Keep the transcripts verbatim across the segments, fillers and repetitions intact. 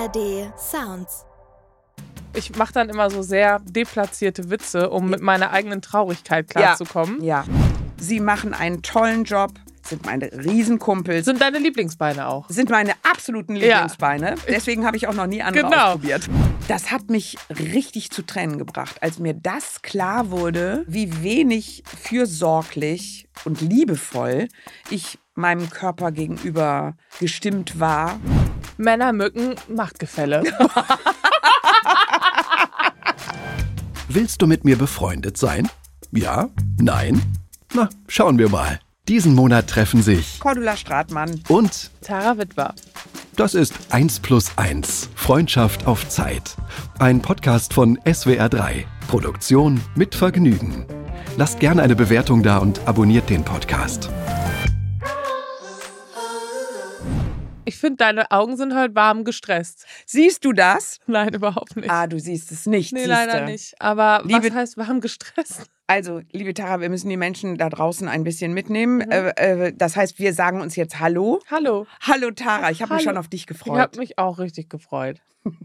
R D Sounds. Ich mache dann immer so sehr deplatzierte Witze, um mit meiner eigenen Traurigkeit klarzukommen. Ja, ja. Sie machen einen tollen Job, sind meine Riesenkumpels. Sind deine Lieblingsbeine auch? Sind meine absoluten Lieblingsbeine. Ja. Deswegen habe ich auch noch nie andere genau. ausprobiert. Das hat mich richtig zu Tränen gebracht, als mir das klar wurde, wie wenig fürsorglich und liebevoll ich meinem Körper gegenüber gestimmt war. Männer, Mücken, Machtgefälle. Willst du mit mir befreundet sein? Ja? Nein? Na, schauen wir mal. Diesen Monat treffen sich Cordula Stratmann und Tara Wittwer. Das ist eins plus eins. Freundschaft auf Zeit. Ein Podcast von S W R drei. Produktion mit Vergnügen. Lasst gerne eine Bewertung da und abonniert den Podcast. Ich finde, deine Augen sind halt warm gestresst. Siehst du das? Nein, überhaupt nicht. Ah, du siehst es nicht. Nee, siehste. leider nicht. Aber Liebe, was heißt warm gestresst? Also, liebe Tara, wir müssen die Menschen da draußen ein bisschen mitnehmen. Mhm. Äh, äh, das heißt, wir sagen uns jetzt Hallo. Hallo. Hallo Tara, ich habe mich schon auf dich gefreut. Ich habe mich auch richtig gefreut.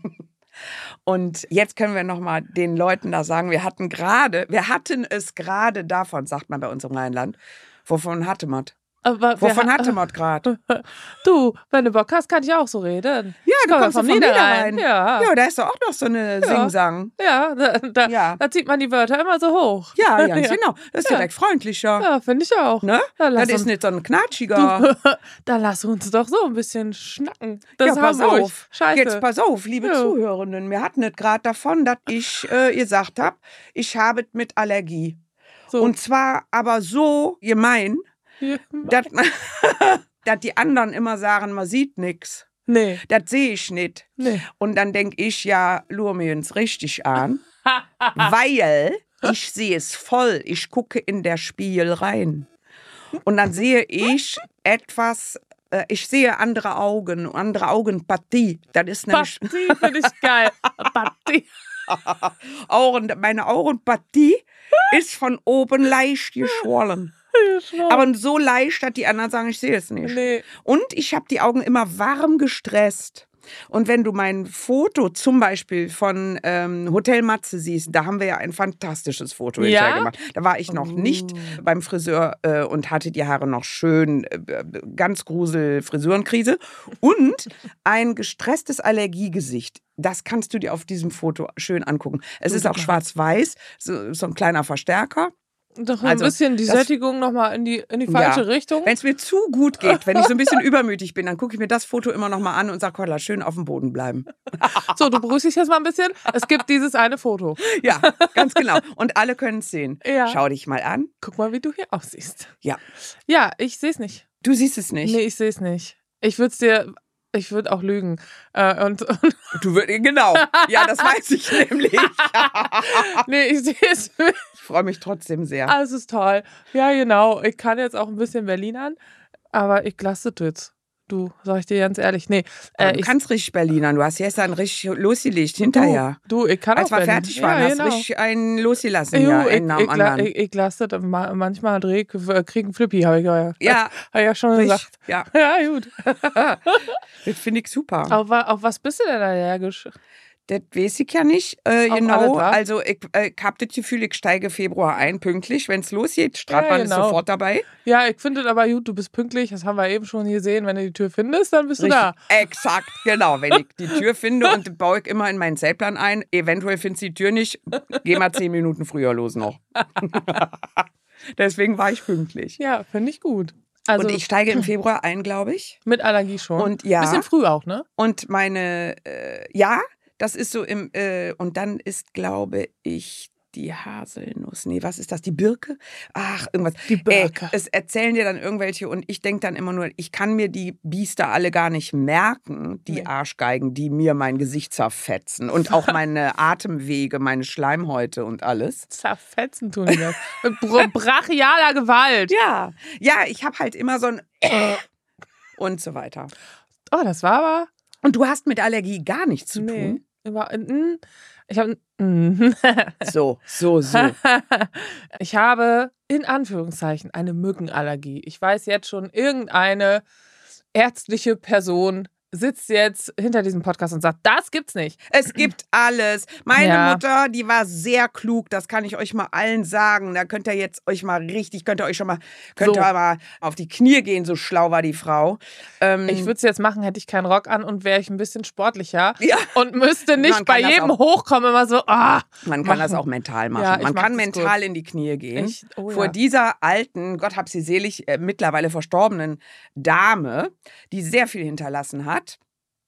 Und jetzt können wir nochmal den Leuten da sagen, wir hatten gerade, wir hatten es gerade davon, sagt man bei uns im Rheinland. Wovon hatte man? Aber Wovon ha- hatte man gerade? Du, wenn du Bock hast, kann ich auch so reden. Ja, ich du kommst vom vom Niederrhein. Niederrhein. Ja. Ja, da ist doch auch noch so eine Ja. Sing-Sang. Ja, da, da, Ja. da zieht man die Wörter immer so hoch. Ja, ganz Ja. genau. Das ist Ja. direkt freundlicher. Ja, finde ich auch. Ne? Ja, lass Das ist uns- nicht so ein knatschiger. Dann lass uns doch so ein bisschen schnacken. Das Ja, ist pass Hamburg. auf. Scheiße. Jetzt pass auf, liebe Ja. Zuhörenden. Wir hatten es gerade davon, dass ich äh, gesagt habe, ich habe es mit Allergie. so. Und zwar aber so gemein, Ja. dass dass die anderen immer sagen, man sieht nichts. Nee, Das sehe ich nicht. nee. Und dann denke ich, ja, lur mir uns richtig an, weil ich sehe es voll. Ich gucke in der Spiegel rein. Und dann sehe ich etwas, äh, ich sehe andere Augen, andere Augenpartie. Das ist nämlich Partie finde ich geil. Partie. Augen, meine Augenpartie ist von oben leicht geschwollen. Aber so leicht, dass die anderen sagen, ich sehe es nicht. Nee. Und ich habe die Augen immer warm gestresst. Und wenn du mein Foto zum Beispiel von ähm, Hotel Matze siehst, da haben wir ja ein fantastisches Foto Ja? hinterher gemacht. Da war ich noch nicht beim Friseur äh, und hatte die Haare noch schön, äh, ganz grusel Frisurenkrise. Und ein gestresstes Allergiegesicht. Das kannst du dir auf diesem Foto schön angucken. Es ist auch schwarz-weiß, so, so ein kleiner Verstärker. Doch ein Also, bisschen die das- Sättigung nochmal in die, in die falsche Ja. Richtung. Wenn es mir zu gut geht, wenn ich so ein bisschen übermütig bin, dann gucke ich mir das Foto immer noch mal an und sage, Cordula, schön auf dem Boden bleiben. So, du beruhigst dich jetzt mal ein bisschen. Es gibt dieses eine Foto. Ja, ganz genau. Und alle können es sehen. Ja. Schau dich mal an. Guck mal, wie du hier aussiehst. Ja. Ja, ich sehe es nicht. Du siehst es nicht. Nee, ich sehe es nicht. Ich würde es dir, ich würde auch lügen. Äh, und, und Du würdest, genau. Ja, das weiß ich nämlich. nee, ich sehe es nicht. Ich freue mich trotzdem sehr. Alles ist toll. Ja, genau. Ich kann jetzt auch ein bisschen Berlinern, aber ich lasse das jetzt. Du, sag ich dir ganz ehrlich. Nee, Aber äh, du ich, kannst richtig Berlinern. Du hast gestern richtig losgelegt hinterher. du, ich kann Als auch wir Berlin. fertig waren, ja, hast du genau. richtig einen losgelassen. Jo, Ja, ich, einen nach dem ich, la- anderen. ich, ich lasse das ma- manchmal dreh, äh, krieg einen Flippy, habe ich ja, Ja. hab ich ja schon Richtig. gesagt. Ja, Ja, gut. das finde ich super. Auf, wa- auf was bist du denn allergisch? Das weiß ich ja nicht äh, Auf genau. alles, wa? Also ich, äh, ich habe das Gefühl, ich steige Februar ein, pünktlich. Wenn es losgeht, Stratmann Ja, genau. ist sofort dabei. Ja, ich finde es aber gut, du bist pünktlich, das haben wir eben schon gesehen. Wenn du die Tür findest, dann bist du da. Exakt, genau. Wenn ich die Tür finde und baue ich immer in meinen Zeltplan ein, eventuell findest du die Tür nicht, geh mal zehn Minuten früher los noch. Deswegen war ich pünktlich. Ja, finde ich gut. Also und ich steige im Februar ein, glaube ich. mit Allergie schon. Und ja. Bisschen früh auch, ne? Und meine, äh, ja, das ist so im, äh, und dann ist, glaube ich, die Haselnuss. Nee, was ist das? Die Birke? Ach, irgendwas. Die Birke. Ey, es erzählen dir dann irgendwelche und ich denke dann immer nur, ich kann mir die Biester alle gar nicht merken, die Nee. Arschgeigen, die mir mein Gesicht zerfetzen und auch meine Atemwege, meine Schleimhäute und alles. Zerfetzen tun die das. Mit br brachialer Gewalt. Ja, ja, ich habe halt immer so ein und so weiter. Oh, das war aber. Und du hast mit Allergie gar nichts zu Nee. tun. Über, mm, ich habe. So, so, so. Ich habe in Anführungszeichen eine Mückenallergie. Ich weiß jetzt schon, irgendeine ärztliche Person sitzt jetzt hinter diesem Podcast und sagt, das gibt's nicht. Es gibt alles. Meine Ja. Mutter, die war sehr klug, das kann ich euch mal allen sagen. Da könnt ihr jetzt euch mal richtig, könnt ihr euch schon mal, könnt So. ihr mal auf die Knie gehen, so schlau war die Frau. Ähm, Ich würde es jetzt machen, hätte ich keinen Rock an und wäre ich ein bisschen sportlicher Ja. und müsste nicht Man bei kann das jedem auch- hochkommen, immer so, ah. Man kann machen. das auch mental machen. Ja, ich Man mach kann das mental gut. in die Knie gehen. Ich- oh Vor ja. dieser alten, Gott hab sie selig, äh, mittlerweile verstorbenen Dame, die sehr viel hinterlassen hat.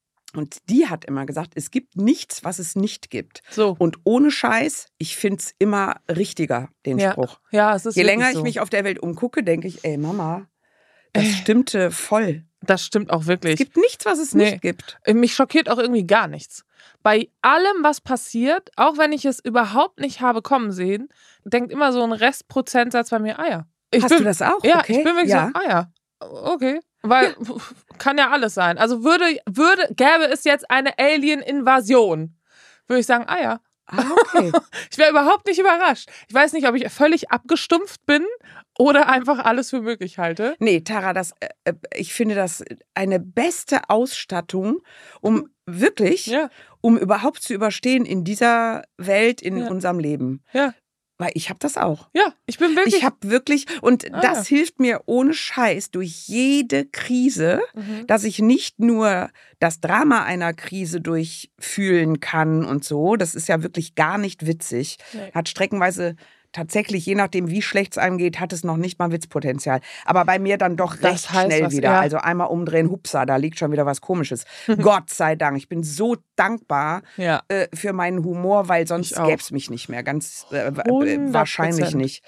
Und die hat immer gesagt, es gibt nichts, was es nicht gibt. So. Und ohne Scheiß, ich finde es immer richtiger, den Ja. Spruch. Ja, es ist Je wirklich länger so. ich mich auf der Welt umgucke, denke ich, ey Mama, das stimmte voll. Das stimmt auch wirklich. Es gibt nichts, was es Nee. nicht gibt. Mich schockiert auch irgendwie gar nichts. Bei allem, was passiert, auch wenn ich es überhaupt nicht habe kommen sehen, denkt immer so ein Restprozentsatz bei mir, ah ja. Ich Hast bin, du das auch? Ja, okay. ich bin wirklich ja. so, ah ja, okay. Weil pf, kann ja alles sein. Also würde, würde, gäbe es jetzt eine Alien-Invasion, würde ich sagen, ah ja. Ah, okay. Ich wäre überhaupt nicht überrascht. Ich weiß nicht, ob ich völlig abgestumpft bin oder einfach alles für möglich halte. Nee, Tara, das, äh, ich finde das eine beste Ausstattung, um wirklich, Ja, um überhaupt zu überstehen in dieser Welt, in Ja. unserem Leben. ja, Weil ich habe das auch. ja. Ich bin wirklich. Ich habe wirklich, und Ah, das ja. hilft mir ohne Scheiß durch jede Krise, Mhm. dass ich nicht nur das Drama einer Krise durchfühlen kann und so. Das ist ja wirklich gar nicht witzig. Nee. Hat streckenweise tatsächlich, je nachdem, wie schlecht es einem geht, hat es noch nicht mal Witzpotenzial. Aber bei mir dann doch Das recht heißt schnell was, wieder. ja. Also einmal umdrehen, hupsa, da liegt schon wieder was Komisches. Gott sei Dank. Ich bin so dankbar Ja. äh, für meinen Humor, weil sonst Ich auch. gäbe es mich nicht mehr. Ganz äh, w- hundert wahrscheinlich Prozent. nicht.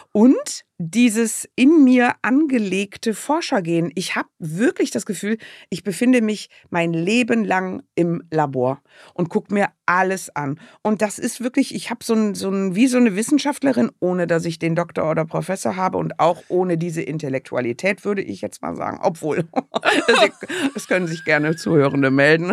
Und dieses in mir angelegte Forschergehen. Ich habe wirklich das Gefühl, ich befinde mich mein Leben lang im Labor und gucke mir alles an. Und das ist wirklich, ich habe so ein, so ein, wie so eine Wissenschaftlerin, ohne dass ich den Doktor oder Professor habe und auch ohne diese Intellektualität, würde ich jetzt mal sagen. Obwohl, das, das können sich gerne Zuhörende melden.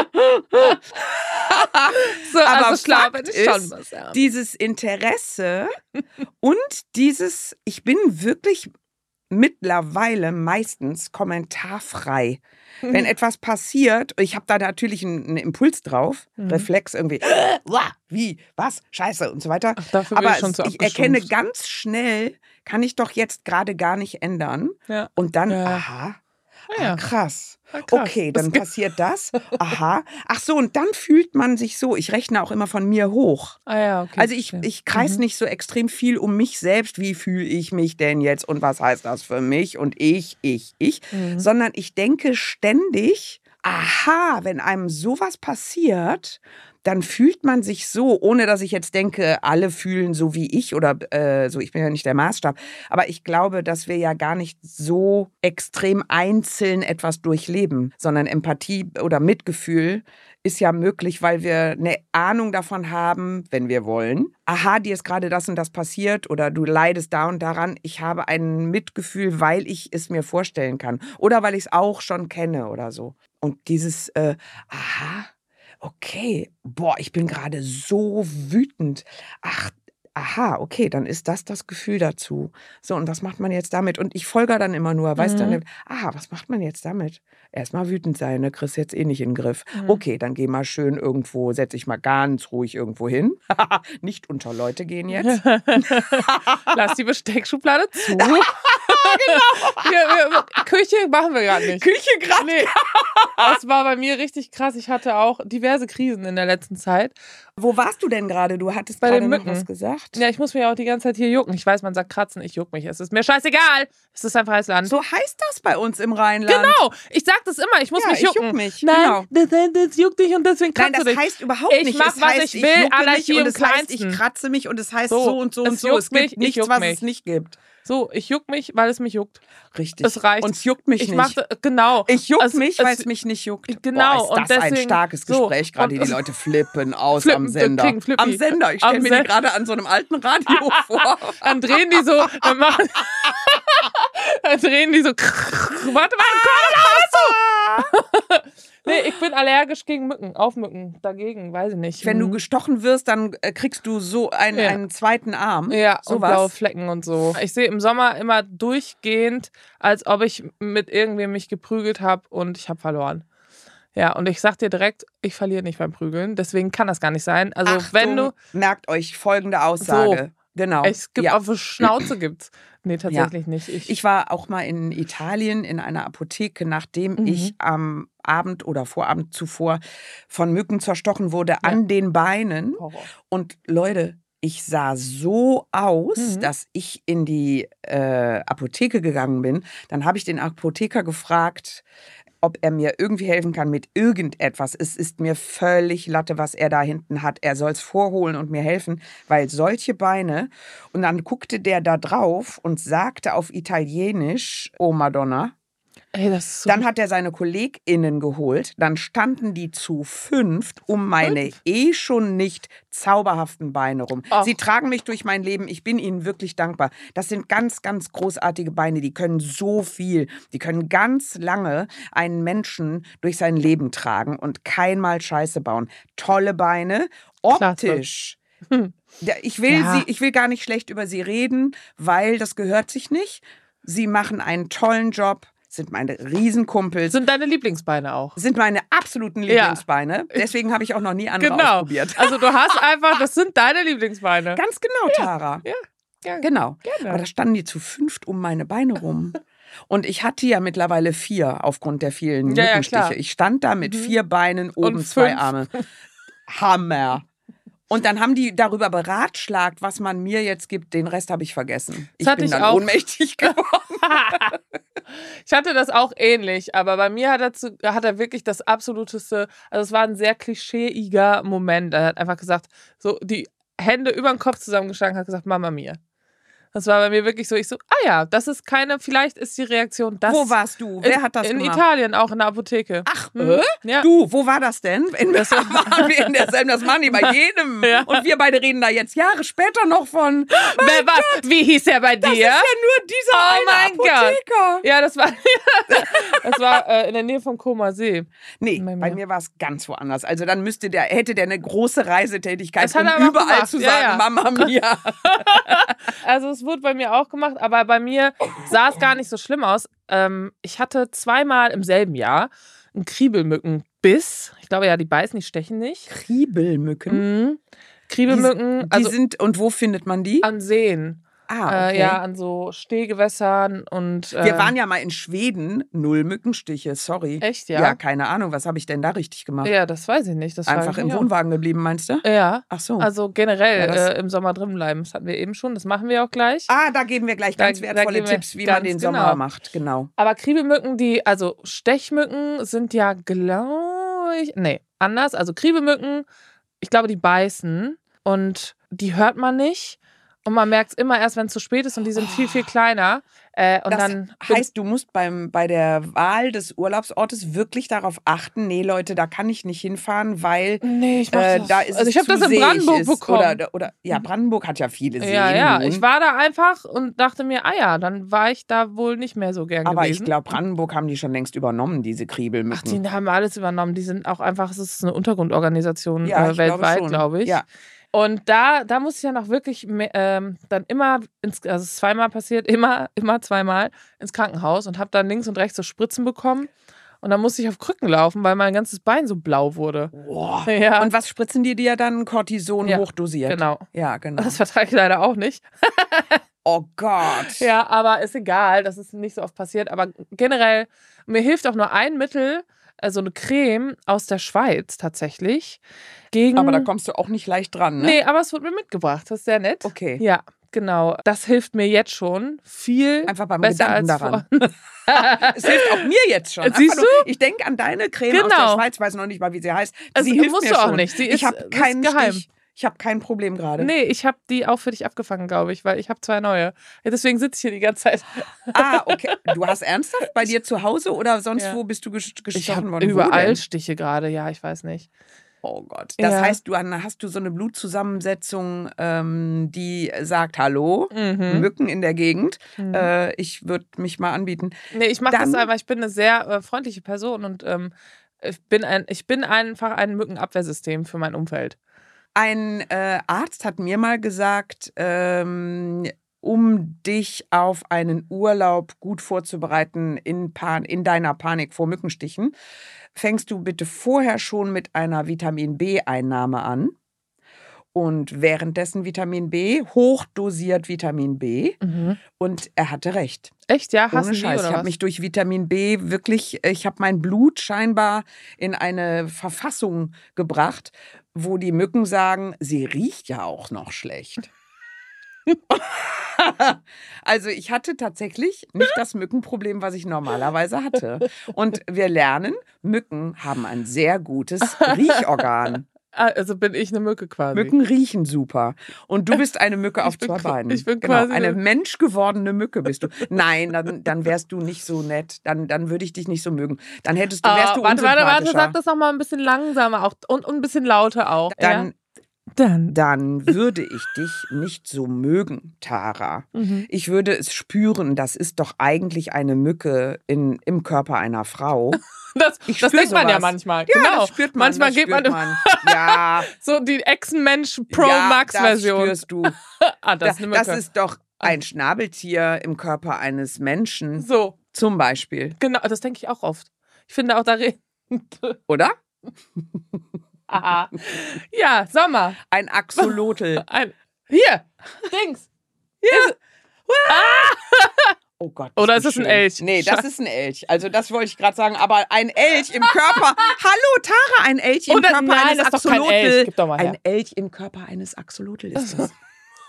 So, Aber also klar, Fakt bin ich schon ist, was, ja. dieses Interesse und dieses, ich bin wirklich mittlerweile meistens kommentarfrei. Wenn etwas passiert, ich habe da natürlich einen, einen Impuls drauf, Mhm. Reflex irgendwie, äh, wah, wie, was, scheiße und so weiter. Ach, dafür bin Aber ich schon es, zu ich erkenne abgestumpft. ganz schnell, kann ich doch jetzt gerade gar nicht ändern. Ja. Und dann, Ja. aha, Ah, ja. ah, krass. Ah, krass. Okay, Das dann gibt- passiert das. Aha. Ach so, und dann fühlt man sich so, ich rechne auch immer von mir hoch. Ah ja, okay. Also ich, verstehe. ich kreis Mhm. nicht so extrem viel um mich selbst, wie fühle ich mich denn jetzt und was heißt das für mich und ich, ich, ich, Mhm. sondern ich denke ständig, aha, wenn einem sowas passiert, dann fühlt man sich so, ohne dass ich jetzt denke, alle fühlen so wie ich oder äh, so, ich bin ja nicht der Maßstab, aber ich glaube, dass wir ja gar nicht so extrem einzeln etwas durchleben, sondern Empathie oder Mitgefühl ist ja möglich, weil wir eine Ahnung davon haben, wenn wir wollen. Aha, dir ist gerade das und das passiert oder du leidest da und daran. Ich habe ein Mitgefühl, weil ich es mir vorstellen kann oder weil ich es auch schon kenne oder so. Und dieses äh, aha, okay, boah, ich bin gerade so wütend. Ach, aha, okay, dann ist das das Gefühl dazu. So, und was macht man jetzt damit? Und ich folge dann immer nur, weißt Mhm. du, aha, was macht man jetzt damit? Erstmal wütend sein, ne? Kriegst jetzt eh nicht in den Griff. Mhm. Okay, dann geh mal schön irgendwo, setz dich mal ganz ruhig irgendwo hin. Nicht unter Leute gehen jetzt. Lass die Besteckschublade zu. genau. wir, wir, Küche machen wir gerade nicht. Küche gerade. Nee. Das war bei mir richtig krass. Ich hatte auch diverse Krisen in der letzten Zeit. Wo warst du denn gerade? Du hattest Bei gerade den noch Mücken. was gesagt. Ja, ich muss mich auch die ganze Zeit hier jucken. Ich weiß, man sagt kratzen, ich juck mich. Es ist mir scheißegal. Es ist ein freies Land. So heißt das bei uns im Rheinland. Genau. Ich sag das immer. Ich muss Ja, mich ich jucken. juck mich, Nein, das, das juckt dich und deswegen Nein, kratzt das du dich. heißt überhaupt Ich nicht. mach, es was heißt, ich will, jucke Anarchie mich und im es heißt, ich Kleinsten. kratze mich und es heißt So, so, und so es und so. juckt Es gibt mich, ich nichts, juck was mich. es nicht gibt. So, ich juck mich, weil es mich juckt. Richtig. Es reicht. Und es juckt mich Ich nicht. machte, genau. Ich juck Es- mich, es- weil es mich nicht juckt. Genau, Boah, ist und das ein deswegen- starkes so, Gespräch gerade. und- Die Leute flippen aus Flippen, am Sender. kriegen Flippi. Am Sender. Ich stelle Am mir Sen- die gerade an so einem alten Radio vor. Dann drehen die so, dann machen, dann drehen die so, warte mal, komm, nee, ich bin allergisch gegen Mücken, auf Mücken, dagegen, weiß ich nicht. Wenn du Mhm. gestochen wirst, dann äh, kriegst du so einen, Ja. einen zweiten Arm. Ja, und sowas. blaue Flecken und so. Ich sehe im Sommer immer durchgehend, als ob ich mit irgendwem mich geprügelt habe und ich habe verloren. Ja, und ich sag dir direkt, ich verliere nicht beim Prügeln. Deswegen kann das gar nicht sein. Also Achtung, wenn du... merkt euch folgende Aussage. So. Genau. Es gibt ja. auf die Schnauze gibt's. Nee, tatsächlich ja. nicht. Ich, ich war auch mal in Italien in einer Apotheke, nachdem Mhm. ich am Abend oder Vorabend zuvor von Mücken zerstochen wurde Ja. an den Beinen. Horror. Und Leute, ich sah so aus, Mhm. dass ich in die äh, Apotheke gegangen bin. Dann habe ich den Apotheker gefragt, ob er mir irgendwie helfen kann mit irgendetwas. Es ist mir völlig Latte, was er da hinten hat. Er soll es vorholen und mir helfen, weil solche Beine. Und dann guckte der da drauf und sagte auf Italienisch, oh Madonna. Ey, das ist so Dann hat er seine KollegInnen geholt. Dann standen die zu fünft um meine Fünf? eh schon nicht zauberhaften Beine rum. Ach. Sie tragen mich durch mein Leben. Ich bin ihnen wirklich dankbar. Das sind ganz, ganz großartige Beine. Die können so viel. Die können ganz lange einen Menschen durch sein Leben tragen und keinmal Scheiße bauen. Tolle Beine. Optisch. Hm. Ja, Ich will, Ja. sie, ich will gar nicht schlecht über sie reden, weil das gehört sich nicht. Sie machen einen tollen Job. Sind meine Riesenkumpels. Sind deine Lieblingsbeine auch. Sind meine absoluten Ja. Lieblingsbeine. Deswegen habe ich auch noch nie andere Genau. ausprobiert. Also du hast einfach, das sind deine Lieblingsbeine. Ganz genau, Tara. Ja, ja. Genau. Gerne. Aber da standen die zu fünft um meine Beine rum. Und ich hatte ja mittlerweile vier aufgrund der vielen Ja, ja, Mückenstiche. klar. Ich stand da mit Mhm. vier Beinen, oben Und zwei fünf. Arme. Hammer. Und dann haben die darüber beratschlagt, was man mir jetzt gibt. Den Rest habe ich vergessen. Ich hatte bin ich dann auch. ohnmächtig geworden. Ich hatte das auch ähnlich, aber bei mir hat er, zu, hat er wirklich das absoluteste, also es war ein sehr klischeeiger Moment. Er hat einfach gesagt, so die Hände über den Kopf zusammengeschlagen, hat gesagt, Mama mia. Das war bei mir wirklich so, ich so, ah ja, das ist keine, vielleicht ist die Reaktion das. Wo warst du? Wer in, hat das in gemacht? Italien, auch in der Apotheke. Ach, Mhm. äh? Ja. Du, wo war das denn? In, Das war- waren wir in derselben, das machen die bei jedem. Ja. Und wir beide reden da jetzt Jahre später noch von. Wer, was? Wie hieß er bei dir? Das ist ja nur dieser Oh eine mein Gott. Apotheker. Ja, das war, das war äh, in der Nähe vom Koma See. Nee, Bei bei mir. mir war es ganz woanders. Also dann müsste der, hätte der eine große Reisetätigkeit, Das hat um er aber auch überall gemacht. zu Ja, sagen, ja. Mama mia. Also es wurde bei mir auch gemacht, aber bei mir sah es gar nicht so schlimm aus. Ähm, ich hatte zweimal im selben Jahr einen Kriebelmückenbiss. Ich glaube ja, die beißen, die stechen nicht. Kriebelmücken. Mhm. Kriebelmücken, Die also sind, und wo findet man die? an Seen. Ah, Äh, okay. ja, an so Stehgewässern und. Äh, Wir waren ja mal in Schweden, null Mückenstiche, sorry. Echt, ja? Ja, keine Ahnung, was habe ich denn da richtig gemacht? Ja, das weiß ich nicht. Das frage Einfach ich im mich auch. Wohnwagen geblieben, meinst du? Ja. Ach so. Also generell Ja, das- äh, im Sommer drin bleiben. Das hatten wir eben schon. Das machen wir auch gleich. Ah, da geben wir gleich Da- ganz da wertvolle geben wir Tipps, wie man ganz den genau. Sommer macht. Genau. Aber Kriebelmücken, die, also Stechmücken sind ja, glaube ich, nee, anders. Also Kriebelmücken, ich glaube, die beißen und die hört man nicht. Und man merkt es immer erst, wenn es zu spät ist und die sind viel, viel kleiner. Äh, und Das dann bin- heißt, du musst beim, bei der Wahl des Urlaubsortes wirklich darauf achten, nee, Leute, da kann ich nicht hinfahren, weil nee, ich mach äh, das. da ist also es ich habe zu das in seeig Brandenburg ist. bekommen. Oder, oder, ja, Brandenburg hat ja viele Seen. ja, ja. nun. Ich war da einfach und dachte mir, ah ja, dann war ich da wohl nicht mehr so gern Aber gewesen. ich glaube, Brandenburg haben die schon längst übernommen, diese Ach, Kriebelmücken. die haben alles übernommen. Die sind auch einfach, es ist eine Untergrundorganisation Ja, äh, ich glaube weltweit, schon. glaube ich. Ja. Und da, da muss ich ja noch wirklich me- ähm, dann immer, ins, also es ist zweimal passiert, immer, immer zweimal ins Krankenhaus und habe dann links und rechts so Spritzen bekommen. Und dann musste ich auf Krücken laufen, weil mein ganzes Bein so blau wurde. Boah. Ja, Und was spritzen die dir dann? Cortison Ja, hochdosiert. genau. Ja, genau. Das vertrage ich leider auch nicht. Oh Gott. Ja, aber ist egal, das ist nicht so oft passiert. Aber generell, mir hilft auch nur ein Mittel, äh, so eine Creme aus der Schweiz tatsächlich. Gegen. Aber da kommst du auch nicht leicht dran, ne? Nee, aber es wurde mir mitgebracht. Das ist sehr nett. Okay. Ja, genau. Das hilft mir jetzt schon viel Einfach beim besser Gedanken als daran. vor. Es hilft auch mir jetzt schon. Siehst Einfach nur, ich denke an deine Creme aus der Genau. Schweiz, weiß noch nicht mal, wie sie heißt. Also, sie hilft musst mir du auch schon. nicht. Sie ich ist- habe das ist keinen geheim. Stich. Ich habe kein Problem gerade. Nee, ich habe die auch für dich abgefangen, glaube ich, weil ich habe zwei neue. Ja, deswegen sitze ich hier die ganze Zeit. Ah, okay. Du hast ernsthaft bei dir zu Hause oder sonst Ja. wo bist du ges- Ich gestochen habe worden? Wo überall denn? Stiche gerade, ja, ich weiß nicht. Oh Gott. Das Ja. heißt, du an- hast du so eine Blutzusammensetzung, ähm, die sagt, hallo, Mhm. Mücken in der Gegend. Mhm. Äh, ich würde mich mal anbieten. Nee, ich mache das Dann- einfach, ich bin eine sehr äh, freundliche Person und ähm, ich, bin ein, ich bin einfach ein Mückenabwehrsystem für mein Umfeld. Ein äh, Arzt hat mir mal gesagt, ähm, um dich auf einen Urlaub gut vorzubereiten in, Pan- in deiner Panik vor Mückenstichen, fängst du bitte vorher schon mit einer Vitamin-B-Einnahme an. Und währenddessen Vitamin B, hochdosiert Vitamin B. Mhm. Und er hatte recht. Echt, ja? Hassen Ohne die, Scheiß. oder Ich habe was? mich durch Vitamin B wirklich, ich habe mein Blut scheinbar in eine Verfassung gebracht, wo die Mücken sagen, sie riecht ja auch noch schlecht. Also ich hatte tatsächlich nicht das Mückenproblem, was ich normalerweise hatte. Und wir lernen, Mücken haben ein sehr gutes Riechorgan. Also bin ich eine Mücke quasi. Mücken riechen super. Und du bist eine Mücke auf Ich bin zwei qua- Beinen. ich bin genau, quasi eine eine- menschgewordene Mücke bist du. Nein, dann, dann wärst du nicht so nett. Dann, dann würde ich dich nicht so mögen. Dann hättest du, wärst Ah, du warte, warte, warte, unsympathischer. sag das nochmal ein bisschen langsamer auch und, und ein bisschen lauter auch. Dann, ja? Dann. dann würde ich dich nicht so mögen, Tara. Mhm. Ich würde es spüren, das ist doch eigentlich eine Mücke in, im Körper einer Frau. Das, Ich das spür denkt man ja sowas. manchmal. Ja, genau. das spürt man. Manchmal das geht spürt man, man. Ja, so die Echsenmensch Pro ja, Max das Version. spürst du. Ah, das ist eine Das Mücke. ist doch ein Schnabeltier im Körper eines Menschen. So, Zum Beispiel. genau, das denke ich auch oft. Ich finde auch darin. Oder? Aha. Ja, Sommer. Ein Axolotl. Ein, hier, Dings. Oh Gott. Oder die ist es ein schön. Elch? Nee, das ist ein Elch. Also das wollte ich gerade sagen. Aber ein Elch im Körper. Hallo, Tara, ein Elch im Oder- Körper nein, eines das ist doch kein Axolotl. Elch. Gib doch mal her. Ein Elch im Körper eines Axolotl ist das.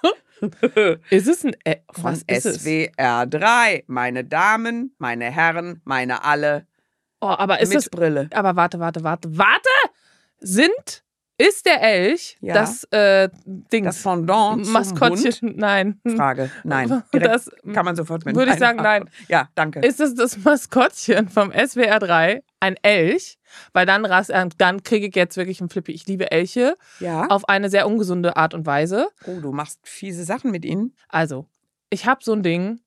Ist es ein. Äh, Von was ist S W R drei. Meine Damen, meine Herren, meine alle. Oh, aber ist mit es. Brille. Aber warte, warte, warte, warte! Sind. Ist der Elch Ja. das äh, Dings? Das Pendant zum Maskottchen? Nein. Hund? Frage. Nein. Direkt Das, kann man sofort mit würde ich Nein sagen, nein. antworten. Ja, danke. Ist es das Maskottchen vom S W R drei ein Elch? Weil dann, ras- äh, dann kriege ich jetzt wirklich einen Flippi. Ich liebe Elche Ja. auf eine sehr ungesunde Art und Weise. Oh, du machst fiese Sachen mit ihnen. Also, ich habe so ein Ding.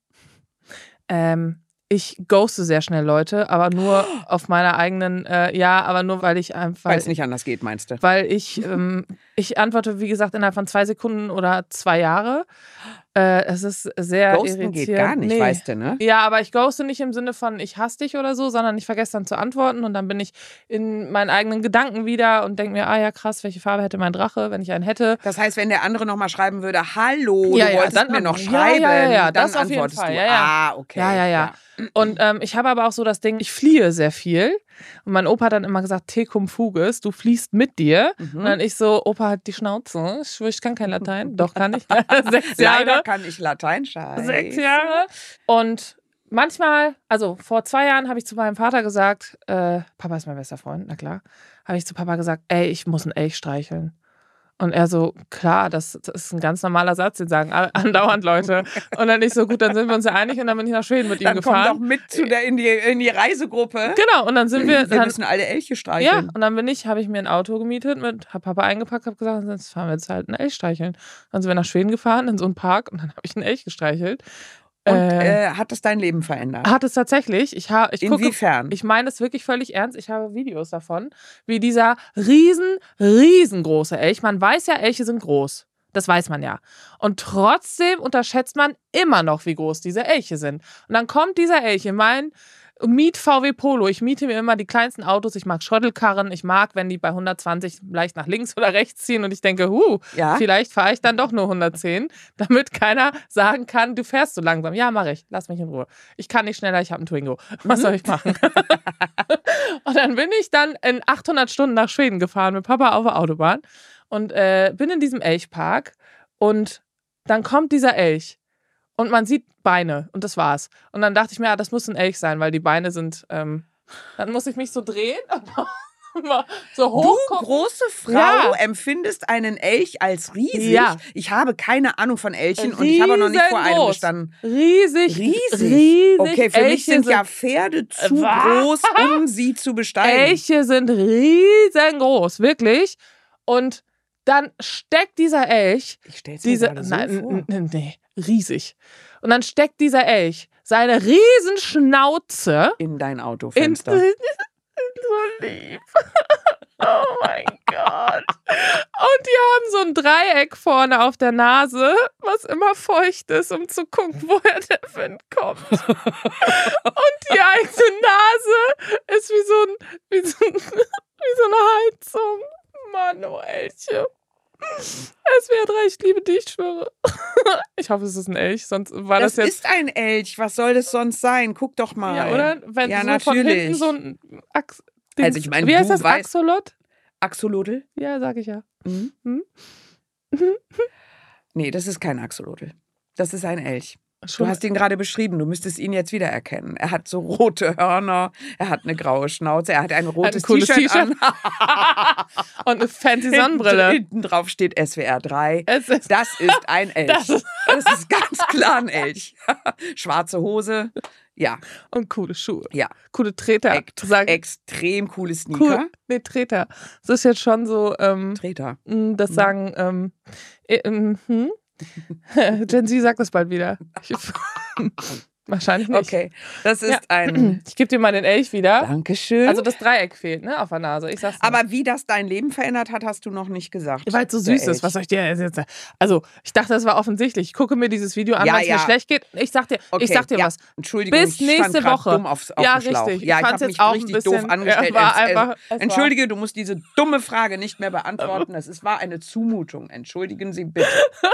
Ähm, ich ghoste sehr schnell Leute, aber nur auf meiner eigenen, äh, ja, aber nur weil ich einfach. Weil es nicht anders geht, meinst du? Weil ich, ähm, ich antworte, wie gesagt, innerhalb von zwei Sekunden oder zwei Jahre. Äh, es ist sehr Ghosten irritierend. geht gar nicht, Nee. weißt du, ne? Ja, aber ich ghoste nicht im Sinne von, ich hasse dich oder so, sondern ich vergesse dann zu antworten und dann bin ich in meinen eigenen Gedanken wieder und denke mir, ah ja, krass, welche Farbe hätte mein Drache, wenn ich einen hätte. Das heißt, wenn der andere nochmal schreiben würde, hallo, Ja, du ja, wolltest dann mir noch antworten. schreiben, Ja, ja, ja, dann das auf jeden antwortest Fall, du. ja, ja. Ah, okay. Ja, ja, ja. Und ähm, ich habe aber auch so das Ding, ich fliehe sehr viel. Und mein Opa hat dann immer gesagt, te cum fuges, du fliehst mit dir. Mhm. Und dann ich so, Opa, halt die Schnauze. Ich schwöre, ich kann kein Latein. Doch, kann ich. Sechs Leider Jahre. kann ich Latein schreiben. Sechs Jahre. Und manchmal, also vor zwei Jahren habe ich zu meinem Vater gesagt, äh, Papa ist mein bester Freund, na klar, habe ich zu Papa gesagt, ey, ich muss einen Elch streicheln. Und er so, klar, das, das ist ein ganz normaler Satz, den sagen all- andauernd Leute. Und dann ich so, gut, dann sind wir uns ja einig und dann bin ich nach Schweden mit ihm Dann komm gefahren. doch mit zu der, in, die, in die Reisegruppe. Genau, und dann sind wir, Wir dann, müssen alle Elche ja, streicheln. und dann bin ich, habe ich mir ein Auto gemietet, mit, hab Papa eingepackt, hab gesagt, jetzt fahren wir jetzt halt einen Elch streicheln. Dann sind wir nach Schweden gefahren, in so einen Park und dann habe ich einen Elch gestreichelt. Und Äh, äh, hat das dein Leben verändert? Hat es tatsächlich. Ich, ha, ich gucke, Inwiefern? ich meine es wirklich völlig ernst. Ich habe Videos davon, wie dieser riesen, riesengroße Elch. Man weiß ja, Elche sind groß. Das weiß man ja. Und trotzdem unterschätzt man immer noch, wie groß diese Elche sind. Und dann kommt dieser Elch in mein Miet V W Polo. Ich miete mir immer die kleinsten Autos. Ich mag Schottelkarren. Ich mag, wenn die bei hundertzwanzig leicht nach links oder rechts ziehen und ich denke, huh, Ja? vielleicht fahre ich dann doch nur hundertzehn, damit keiner sagen kann, du fährst so langsam. Ja, mache ich. Lass mich in Ruhe. Ich kann nicht schneller, ich habe einen Twingo. Was soll ich machen? Und dann bin ich dann in achthundert Stunden nach Schweden gefahren mit Papa auf der Autobahn und äh, bin in diesem Elchpark und dann kommt dieser Elch und man sieht Beine und das war's. Und dann dachte ich mir, ja, das muss ein Elch sein, weil die Beine sind, ähm, dann muss ich mich so drehen und mal so Du, hoch. große Frau, Ja. empfindest einen Elch als riesig? Ja. Ich habe keine Ahnung von Elchen und ich habe auch noch nicht vor einem Riesengroß. gestanden. Riesig. Riesig? Riesig. Okay, für mich Elche sind ja Pferde zu Was? groß, um sie zu besteigen. Elche sind riesengroß, wirklich. Und dann steckt dieser Elch Ich stell's mir diese, gerade so nein, vor. n- n- nee, riesig. Und dann steckt dieser Elch seine Riesenschnauze In dein in, Autofenster. so lieb. Oh mein Gott. Und die haben so ein Dreieck vorne auf der Nase, was es immer feucht ist, um zu gucken, woher der Wind kommt. Und die eigene Nase ist wie so, ein, wie so, ein, wie so eine Heizung. Mann, oh Elche. Es wäre recht, liebe dich, ich schwöre. Ich hoffe, es ist ein Elch, sonst war das, das jetzt... Das ist ein Elch, was soll das sonst sein? Guck doch mal. Ja, oder? Wenn ja, so natürlich. von hinten so ein Ax also ich meine, wie heißt du das? weißt- Axolotl? Axolotl? Ja, sag ich ja. Mhm. Hm? Nee, das ist kein Axolotl. Das ist ein Elch. Schon. Du hast ihn gerade beschrieben, du müsstest ihn jetzt wiedererkennen. Er hat so rote Hörner, er hat eine graue Schnauze, er hat ein rotes cooles T-Shirt an. Und eine fancy Sonnenbrille. Hinten, hinten drauf steht S W R drei. Es ist, Das ist ein Elch. Das ist- Das ist ganz klar ein Elch. Schwarze Hose, ja, und coole Schuhe. ja. Coole Treter. Ex Sagen- extrem coole Sneaker. cool. Nee, Treter. Das ist jetzt schon so, ähm, Treter. mh, das sagen, ähm, äh, ähm, hm? Gen Z sagt das bald wieder. Ich, wahrscheinlich nicht. Okay, das ist Ja. ein... Ich gebe dir mal den Elch wieder. Dankeschön. Also das Dreieck fehlt, ne, auf der Nase. Ich sag's dir. Aber wie das dein Leben verändert hat, hast du noch nicht gesagt. Weil es so Der süß ist. Elch. Was soll ich dir jetzt sagen? Also, ich dachte, das war offensichtlich. Ich gucke mir dieses Video an, Ja, wenn es ja. mir schlecht geht. Ich sag dir, Okay, ich sag dir ja. was. Entschuldigung, Bis ich stand nächste grad Woche. dumm aufs, auf Ja, den Schlauch. richtig. Ich Ja, ich fand's habe jetzt mich auch ein richtig bisschen- doof angestellt. Ja, war Ents- einfach- es war- Entschuldige, du musst diese dumme Frage nicht mehr beantworten. Es ist- war eine Zumutung. Entschuldigen Sie bitte.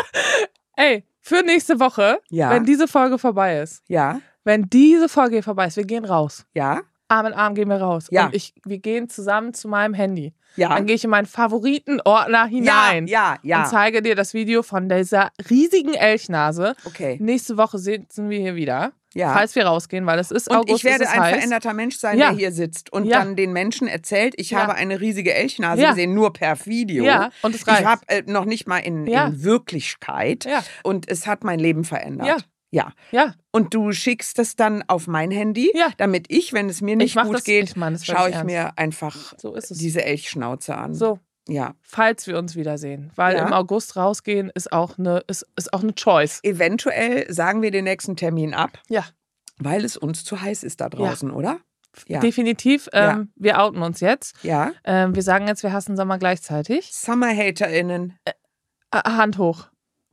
Ey, für nächste Woche, Ja. wenn diese Folge vorbei ist, Ja, wenn diese Folge vorbei ist, wir gehen raus. ja, Arm in Arm gehen wir raus. Ja. Und ich, wir gehen zusammen zu meinem Handy. ja. Dann gehe ich in meinen Favoritenordner hinein. Ja, ja, Und ja. zeige dir das Video von dieser riesigen Elchnase. Okay. Nächste Woche sitzen wir hier wieder, Ja. falls wir rausgehen, weil es ist Und August, ich werde es ist ein heiß. veränderter Mensch sein, Ja. der hier sitzt und Ja. dann den Menschen erzählt, ich Ja. habe eine riesige Elchnase Ja. gesehen, nur per Video. Ja, und es reicht. Ich habe äh, noch nicht mal in, Ja. in Wirklichkeit. Ja. Und es hat mein Leben verändert. Ja. Ja. Ja, Und du schickst es dann auf mein Handy, Ja. damit ich, wenn es mir nicht mach gut das- geht, ich meine das völlig schaue ich ernst. mir einfach so ist es. diese Elchschnauze an. So, Ja. falls wir uns wiedersehen. Weil Ja. im August rausgehen ist auch eine, ist, ist auch eine Choice. Eventuell sagen wir den nächsten Termin ab, Ja, weil es uns zu heiß ist da draußen, oder? Ja. definitiv. Ja. Ähm, wir outen uns jetzt. Ja. Ähm, wir sagen jetzt, wir hassen Sommer gleichzeitig. Summer-HaterInnen. Äh, Hand hoch.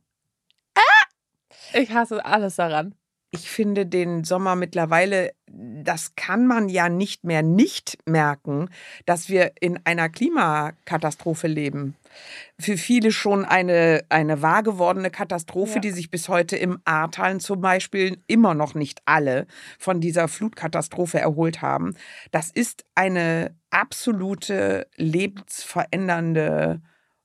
Ich hasse alles daran. Ich finde den Sommer mittlerweile, das kann man ja nicht mehr nicht merken, dass wir in einer Klimakatastrophe leben. Für viele schon eine, eine wahr gewordene Katastrophe, Ja. die sich bis heute im Ahrtal zum Beispiel immer noch nicht alle von dieser Flutkatastrophe erholt haben. Das ist eine absolute lebensverändernde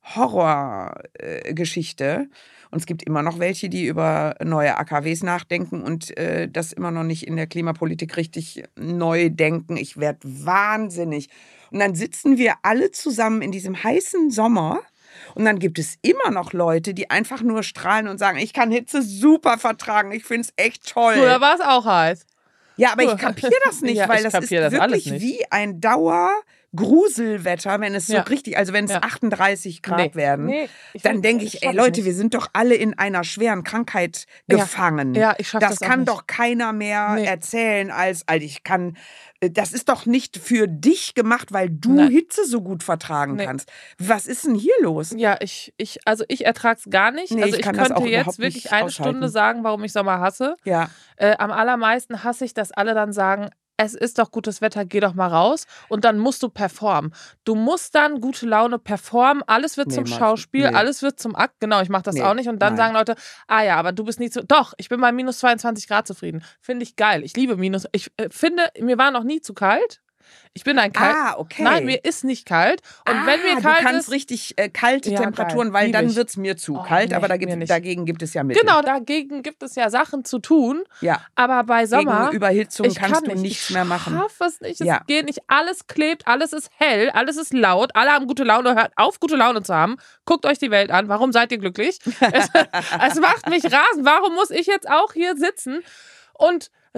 Horrorgeschichte. Und es gibt immer noch welche, die über neue A K Ws nachdenken und äh, das immer noch nicht in der Klimapolitik richtig neu denken. Ich werde wahnsinnig. Und dann sitzen wir alle zusammen in diesem heißen Sommer. Und dann gibt es immer noch Leute, die einfach nur strahlen und sagen, ich kann Hitze super vertragen, ich finde es echt toll. Früher war es auch heiß. Ja, aber ich kapiere das nicht, Ja, weil ich das ist kapier das alles wirklich nicht. wie ein Dauergruselwetter, wenn es so Ja. richtig, also wenn es Ja. achtunddreißig Grad Nee. werden. Nee, ich Dann find- denke das ich, ey schaff Leute, nicht. wir sind doch alle in einer schweren Krankheit Ja. gefangen. Ja, ich schaff das das auch kann nicht. doch keiner mehr Nee. erzählen als, also ich kann, das ist doch nicht für dich gemacht, weil du Nein. Hitze so gut vertragen Nee. kannst. Was ist denn hier los? Ja, ich, ich, also ich ertrage es gar nicht. Nee, also ich ich, kann das könnte auch jetzt überhaupt wirklich nicht eine aushalten. Stunde sagen, warum ich Sommer hasse. Ja, Äh, am allermeisten hasse ich, dass alle dann sagen, es ist doch gutes Wetter, geh doch mal raus. Und dann musst du performen. Du musst dann gute Laune performen. Alles wird Nee, zum mach- Schauspiel, nee. alles wird zum Akt. Genau, ich mache das Nee, auch nicht. Und dann nein. sagen Leute, ah ja, aber du bist nicht so. Doch, ich bin bei minus zweiundzwanzig Grad zufrieden. Finde ich geil. Ich liebe minus. Ich äh, finde, mir war noch nie zu kalt. Ich bin ein kalt. Ah, okay. Nein, mir ist nicht kalt. Und ah, wenn mir kalt du kannst ist. richtig äh, kalte Ja, Temperaturen, geil. weil Lieb dann ich. wird es mir zu Oh, kalt, nee, aber da mir gibt, nicht. dagegen gibt es ja Mittel. Genau, dagegen gibt es ja Sachen zu tun. Ja. Aber bei Sommer. Gegen Überhitzung ich kannst kann du nicht. nichts ich mehr machen. Ich schaffe es nicht. Es Ja. geht nicht. Alles klebt, alles ist hell, alles ist laut, alle haben gute Laune. Hört auf, gute Laune zu haben. Guckt euch die Welt an. Warum seid ihr glücklich? es, es macht mich rasend. Warum muss ich jetzt auch hier sitzen und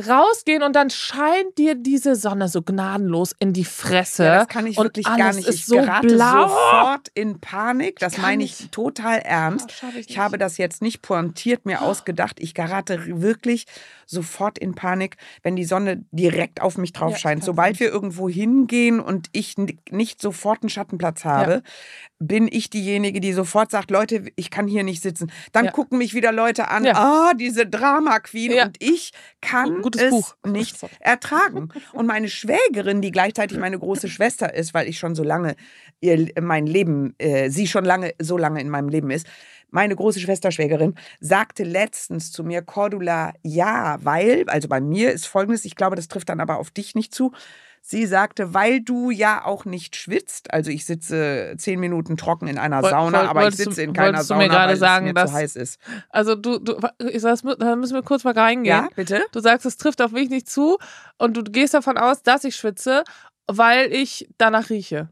rausgehen und dann scheint dir diese Sonne so gnadenlos in die Fresse. Ja, das kann ich und wirklich alles gar nicht. Ist Ich so gerate blau. sofort in Panik. Das kann meine ich nicht. total ernst. Oh, schaff ich Ich nicht. habe das jetzt nicht pointiert mir ausgedacht. Ich gerate wirklich sofort in Panik, wenn die Sonne direkt auf mich drauf Ja, ich scheint. kann's Sobald nicht. wir irgendwo hingehen und ich n- nicht sofort einen Schattenplatz habe, bin ich diejenige, die sofort sagt, Leute, ich kann hier nicht sitzen. Dann Ja. gucken mich wieder Leute an, Ja. ah, diese Drama Queen. Ja. Und ich kann Gutes es Buch. nicht Sorry. ertragen. Und meine Schwägerin, die gleichzeitig meine große Schwester ist, weil ich schon so lange ihr, mein Leben, äh, sie schon lange so lange in meinem Leben ist, meine große Schwester, Schwägerin, sagte letztens zu mir, Cordula, ja, weil, also bei mir ist Folgendes, ich glaube, das trifft dann aber auf dich nicht zu. Sie sagte, weil du ja auch nicht schwitzt, also ich sitze zehn Minuten trocken in einer Woll- Sauna, woll- aber ich wolltest du- sitze in keiner wolltest du mir Sauna, gerade weil sagen, es mir dass- zu heiß ist. Also du, du ich sag, da müssen wir kurz mal reingehen. Ja, bitte? Du sagst, es trifft auf mich nicht zu und du gehst davon aus, dass ich schwitze, weil ich danach rieche.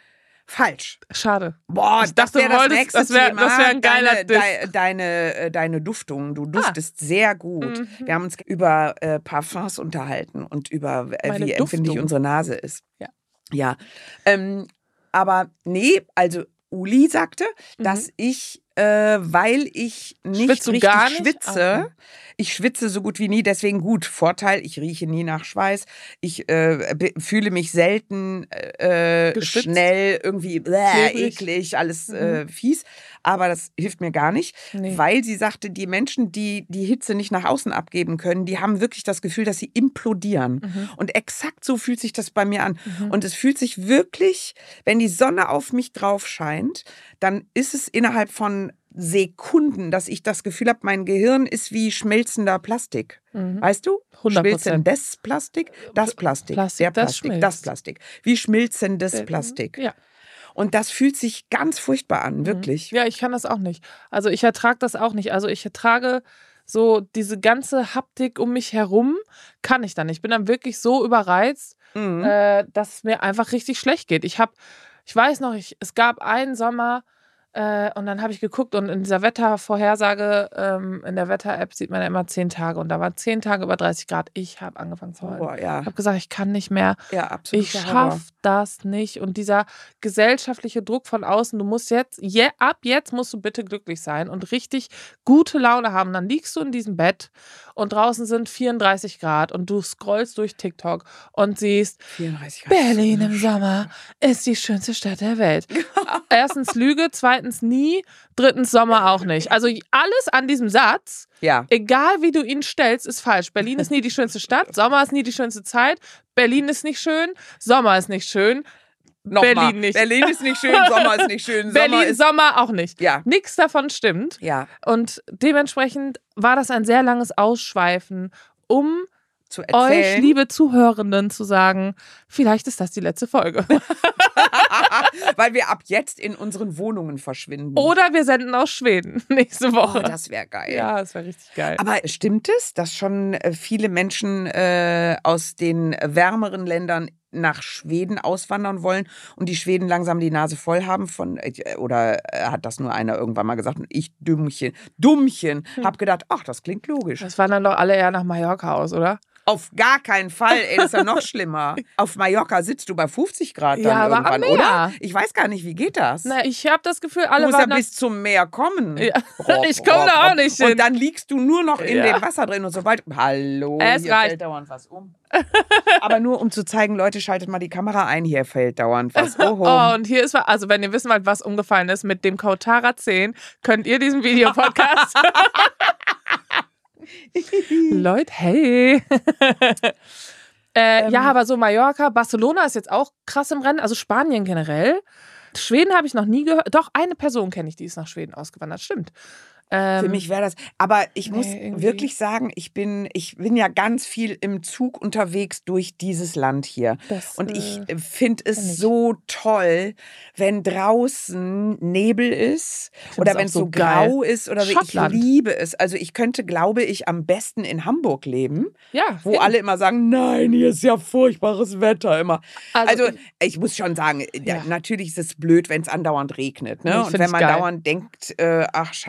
Falsch. Schade. Boah, Ich dachte, das wäre du das wolltest- nächste das wär- Thema. das wär ein geiler deine, Diss. dei- deine, äh, deine Duftung. Du duftest sehr gut. Mhm. Wir haben uns über äh, Parfums unterhalten und über, äh, Meine wie empfindlich Duftung. unsere Nase ist. Ja. Ja. Ähm, aber nee, also Uli sagte, Mhm. dass ich, äh, weil ich nicht Schwitzt du richtig gar nicht? schwitze, Okay. ich schwitze so gut wie nie, deswegen gut. Vorteil, ich rieche nie nach Schweiß. Ich äh, be- fühle mich selten äh, Geschwitzt? schnell irgendwie bläh, Klebrig? eklig, alles Mhm. äh, fies. Aber das hilft mir gar nicht, Nee. weil sie sagte, die Menschen, die die Hitze nicht nach außen abgeben können, die haben wirklich das Gefühl, dass sie implodieren. Mhm. Und exakt so fühlt sich das bei mir an. Mhm. Und es fühlt sich wirklich, wenn die Sonne auf mich drauf scheint, dann ist es innerhalb von Sekunden, dass ich das Gefühl habe, mein Gehirn ist wie schmelzender Plastik. Mhm. Weißt du? hundert Prozent. Schmilzendes Plastik, das Plastik, Plastik, der das Plastik, schmilzt. das Plastik. Wie schmilzendes Plastik. Ja. Und das fühlt sich ganz furchtbar an, wirklich. Ja, ich kann das auch nicht. Also ich ertrage das auch nicht. Also ich ertrage so diese ganze Haptik um mich herum, kann ich dann nicht. Ich bin dann wirklich so überreizt, Mhm. äh, dass es mir einfach richtig schlecht geht. Ich habe, ich weiß noch, ich, es gab einen Sommer äh, und dann habe ich geguckt und in dieser Wettervorhersage, ähm, in der Wetter-App sieht man ja immer zehn Tage und da waren zehn Tage über dreißig Grad. Ich habe angefangen zu heulen. Horror, ja. Ich habe gesagt, ich kann nicht mehr. Ja, absolut. Ich schaffe das nicht. Und dieser gesellschaftliche Druck von außen, du musst jetzt, je, ab jetzt musst du bitte glücklich sein und richtig gute Laune haben. Dann liegst du in diesem Bett und draußen sind vierunddreißig Grad und du scrollst durch TikTok und siehst, vierunddreißig Grad. Berlin im Sommer ist die schönste Stadt der Welt. Erstens Lüge, zweitens nie, drittens Sommer auch nicht. Also alles an diesem Satz, Ja. egal wie du ihn stellst, ist falsch. Berlin ist nie die schönste Stadt, Sommer ist nie die schönste Zeit, Berlin ist nicht schön, Sommer ist nicht schön, Nochmal. Berlin nicht. Berlin ist nicht schön, Sommer ist nicht schön. Sommer Berlin, ist, Sommer auch nicht. Ja. Nichts davon stimmt. ja, Und dementsprechend war das ein sehr langes Ausschweifen, um zu euch, erzählen. liebe Zuhörenden, zu sagen, vielleicht ist das die letzte Folge. Weil wir ab jetzt in unseren Wohnungen verschwinden. Oder wir senden aus Schweden nächste Woche. Oh, das wäre geil. ja, das wäre richtig geil. Aber stimmt es, dass schon äh, viele Menschen äh, aus den wärmeren Ländern nach Schweden auswandern wollen und die Schweden langsam die Nase voll haben von, äh, oder äh, hat das nur einer irgendwann mal gesagt und ich Dümmchen, Dummchen, Hm. hab gedacht, ach, das klingt logisch. Das wandern doch alle eher nach Mallorca aus, oder? Auf gar keinen Fall, ey, das ist ja noch schlimmer. Auf Mallorca sitzt du bei fünfzig Grad dann Ja, aber am irgendwann, Meer. oder? Ich weiß gar nicht, wie geht das? Na, ich habe das Gefühl, Du alle musst ja wandern... bis zum Meer kommen. Ja. Rob, Ich komm rob, da auch rob. nicht hin. Und dann liegst du nur noch in Ja. dem Wasser drin und so weiter. Hallo, Es hier reicht. fällt dauernd was um. Aber nur um zu zeigen, Leute, schaltet mal die Kamera ein, hier fällt dauernd was. Oho. Oh, und hier ist, was- also wenn ihr wissen wollt, was umgefallen ist mit dem Kautara zehn, könnt ihr diesen Videopodcast... Leute, hey. äh, Ähm. ja, aber so Mallorca, Barcelona ist jetzt auch krass im Rennen, also Spanien generell. Schweden habe ich noch nie gehört. Doch, eine Person kenne ich, die ist nach Schweden ausgewandert, stimmt. Ähm, Für mich wäre das, aber ich muss nee, irgendwie- wirklich sagen, ich bin, ich bin ja ganz viel im Zug unterwegs durch dieses Land hier. Das, Und ich äh, finde kenn es ich. so toll, wenn draußen Nebel ist find oder das wenn auch es so so geil. grau ist oder so. Ich Schottland. liebe es. Also ich könnte, glaube ich, am besten in Hamburg leben, ja, wo eben. alle immer sagen, nein, hier ist ja furchtbares Wetter immer. Also, Also, ich muss schon sagen, ja. Ja. natürlich ist es blöd, wenn es andauernd regnet. Nee, Ne? ich Und find wenn ich man geil. dauernd denkt, äh, ach scheiße, Nee, jetzt geil.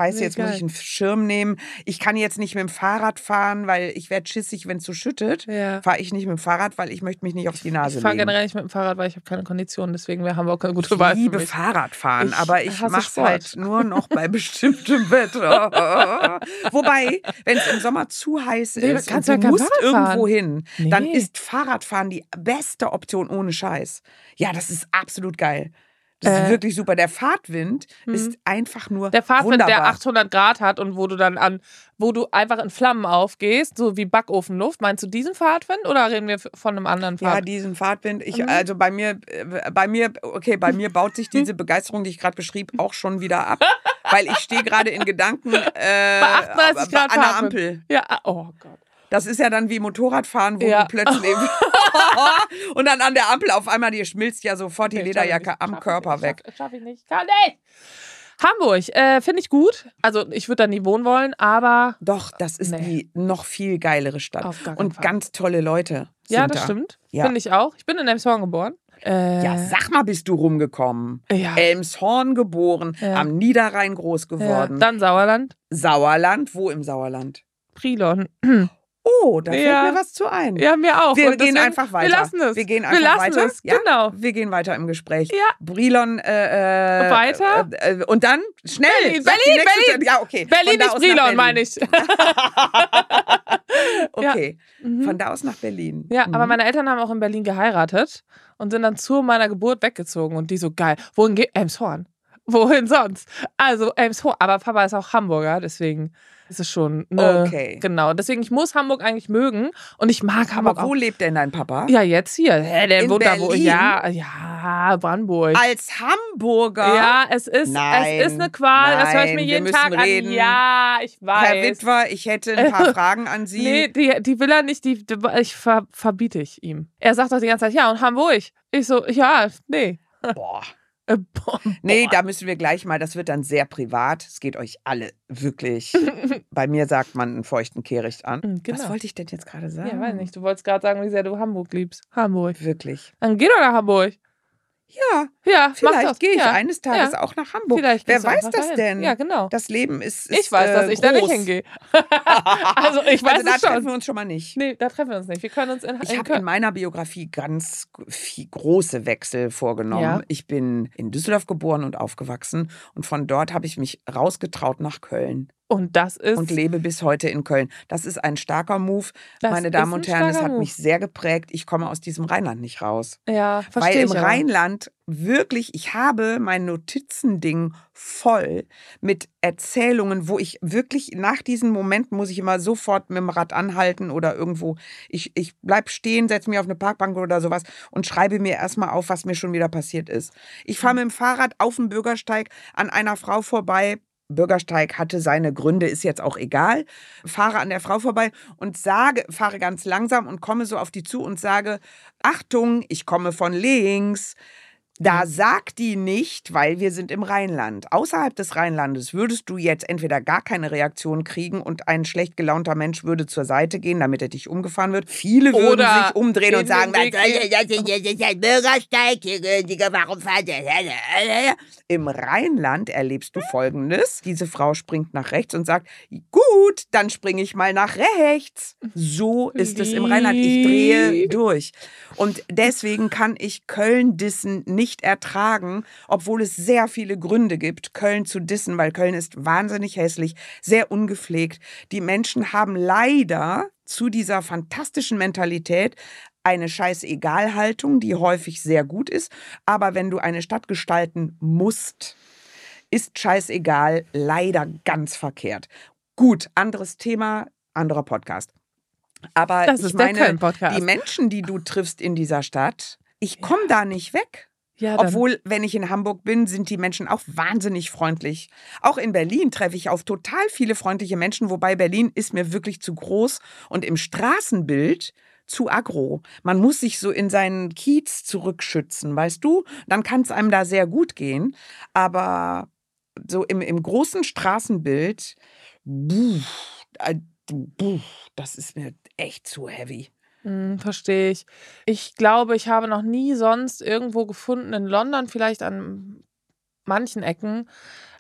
muss ich einen Schirm nehmen. Ich kann jetzt nicht mit dem Fahrrad fahren, weil ich werde schissig, wenn es so schüttet. Ja. Fahre ich nicht mit dem Fahrrad, weil ich möchte mich nicht auf die Nase Ich fahre legen. generell nicht mit dem Fahrrad, weil ich habe keine Kondition. Deswegen wir haben wir auch keine gute Ich Wahl für liebe mich. Fahrradfahren, Ich aber ich hasse mache es Sport. halt nur noch bei bestimmtem Wetter. Wobei, wenn es im Sommer zu heiß Nee, ist kannst und du du ja kein musst Fahrrad fahren. irgendwo hin, Nee. dann ist Fahrradfahren die beste Option ohne Scheiß. Ja, das ist absolut geil. Das ist Äh. wirklich super. Der Fahrtwind Mhm. ist einfach nur Der Fahrtwind, wunderbar. der achthundert Grad hat und wo du dann an, wo du einfach in Flammen aufgehst, so wie Backofenluft. Meinst du diesen Fahrtwind oder reden wir von einem anderen Ja, Fahrtwind? diesen Fahrtwind. Ich, Mhm. also bei mir, äh, bei mir, okay, bei mir baut sich diese Begeisterung, die ich gerade beschrieb, auch schon wieder ab. Weil ich stehe gerade in Gedanken äh, Bei achtunddreißig Grad an der Fahrtwind. Ampel. Ja, ah, oh Gott. Das ist ja dann wie Motorradfahren, wo Ja. du plötzlich und dann an der Ampel auf einmal, dir schmilzt ja sofort die Nee, schaff ich Lederjacke nicht. am Schaff ich Körper nicht. weg. Schaff, schaff ich nicht. Kann nicht. Hamburg, äh, finde ich gut. Also ich würde da nie wohnen wollen, aber Doch, das ist Nee. die noch viel geilere Stadt. Auf gar keinen Und Fall. ganz tolle Leute sind ja, das da. stimmt. Ja. Finde ich auch. Ich bin in Elmshorn geboren. Äh, Ja, sag mal, bist du rumgekommen. ja. Elmshorn geboren, Ja. am Niederrhein groß ja. geworden. Dann Sauerland, Sauerland, wo im Sauerland? Brilon. Oh, da Ja. fällt mir was zu ein. Ja, mir auch. Wir Und gehen deswegen- einfach weiter. Wir lassen es. Wir gehen wir einfach lassen weiter. es, Ja? genau. Wir gehen weiter im Gespräch. Ja. Brilon, äh, äh, Weiter? Äh, äh, und dann schnell. Berlin, sag die Berlin, nächste Berlin. Stadt. Ja, okay. Berlin Von da ist aus nach Brilon, Berlin. meine ich. Okay, Mhm. von da aus nach Berlin. Ja, Mhm. aber meine Eltern haben auch in Berlin geheiratet und sind dann zu meiner Geburt weggezogen. Und die so, geil. Wohin geht Elmshorn? Wohin sonst? Also Elmshorn. Aber Papa ist auch Hamburger, deswegen ist es schon. Ne, Okay. Genau. Deswegen, ich muss Hamburg eigentlich mögen. Und ich mag Hamburg Aber wo auch. lebt denn dein Papa? Ja, jetzt hier. Hä, der In wohnt da, wo. Berlin? Ja, ja, Brandenburg. Als Hamburger? Ja, es ist, Nein, es ist eine Qual. Das höre ich mir nein, wir jeden müssen Tag reden. an. Ja, ich weiß. Herr Witwer, ich hätte ein paar Fragen an Sie. Nee, die, die will er nicht, die, die ich ver, verbiete ich ihm. Er sagt doch die ganze Zeit, ja, und Hamburg. Ich so, ja, nee. Boah. Äh, boah, Nee, boah. da müssen wir gleich mal, das wird dann sehr privat. Es geht euch alle wirklich. Bei mir sagt man einen feuchten Kehricht an. Mhm, genau. Was wollte ich denn jetzt gerade sagen? Ja, weiß nicht. Du wolltest gerade sagen, wie sehr du Hamburg liebst. Hamburg. Wirklich. Dann geh doch nach Hamburg. Ja, Ja, mach das. vielleicht gehe ich ja. eines Tages ja. auch nach Hamburg. Vielleicht Wer gehst du weiß einfach das dahin. denn? Ja, genau. Das Leben ist, ist Ich weiß, dass äh, ich da nicht groß. hingehe. Also, ich weiß also da es schon. treffen wir uns schon mal nicht. Nee, da treffen wir uns nicht. Wir können uns in, Ich in habe in Köln. meiner Biografie ganz viel große Wechsel vorgenommen. Ja. Ich bin in Düsseldorf geboren und aufgewachsen und von dort habe ich mich rausgetraut nach Köln Und das ist. und lebe bis heute in Köln. Das ist ein starker Move, Das meine ist Damen ein und Herren. Es starker hat Move. mich sehr geprägt. Ich komme aus diesem Rheinland nicht raus. Ja, Weil verstehe im ich aber. Rheinland wirklich, ich habe mein Notizending voll mit Erzählungen, wo ich wirklich nach diesen Momenten muss ich immer sofort mit dem Rad anhalten oder irgendwo, ich, ich bleib stehen, setze mich auf eine Parkbank oder sowas und schreibe mir erstmal auf, was mir schon wieder passiert ist. Ich fahre mit dem Fahrrad auf dem Bürgersteig an einer Frau vorbei. Bürgersteig hatte seine Gründe, ist jetzt auch egal. Fahre an der Frau vorbei und sage, fahre ganz langsam und komme so auf die zu und sage, Achtung, ich komme von links. Da sagt die nicht, weil wir sind im Rheinland. Außerhalb des Rheinlandes würdest du jetzt entweder gar keine Reaktion kriegen und ein schlecht gelaunter Mensch würde zur Seite gehen, damit er dich umgefahren wird. Viele würden Oder sich umdrehen in und sagen, den was Weg soll denn das denn? Das ist ein Bürgersteig, hier gehören die, warum fahrt ihr? Im Rheinland erlebst du Folgendes. Diese Frau springt nach rechts und sagt, gut, dann springe ich mal nach rechts. So ist es im Rheinland. Ich drehe durch. Und deswegen kann ich Köln dissen nicht ertragen, obwohl es sehr viele Gründe gibt, Köln zu dissen, weil Köln ist wahnsinnig hässlich, sehr ungepflegt. Die Menschen haben leider zu dieser fantastischen Mentalität eine Scheiß-Egal-Haltung, die häufig sehr gut ist. Aber wenn du eine Stadt gestalten musst, ist Scheißegal leider ganz verkehrt. Gut, anderes Thema, anderer Podcast. Aber Das ich ist der meine, Köln-Podcast. die Menschen, die du triffst in dieser Stadt, ich komme da nicht weg. Ja, dann- Obwohl, wenn ich in Hamburg bin, sind die Menschen auch wahnsinnig freundlich. Auch in Berlin treffe ich auf total viele freundliche Menschen, wobei Berlin ist mir wirklich zu groß und im Straßenbild zu aggro. Man muss sich so in seinen Kiez zurückschützen, weißt du? Dann kann es einem da sehr gut gehen. Aber so im, im großen Straßenbild, buh, äh, buh, das ist mir echt zu heavy. Hm, verstehe ich. Ich glaube, ich habe noch nie sonst irgendwo gefunden, in London vielleicht an manchen Ecken,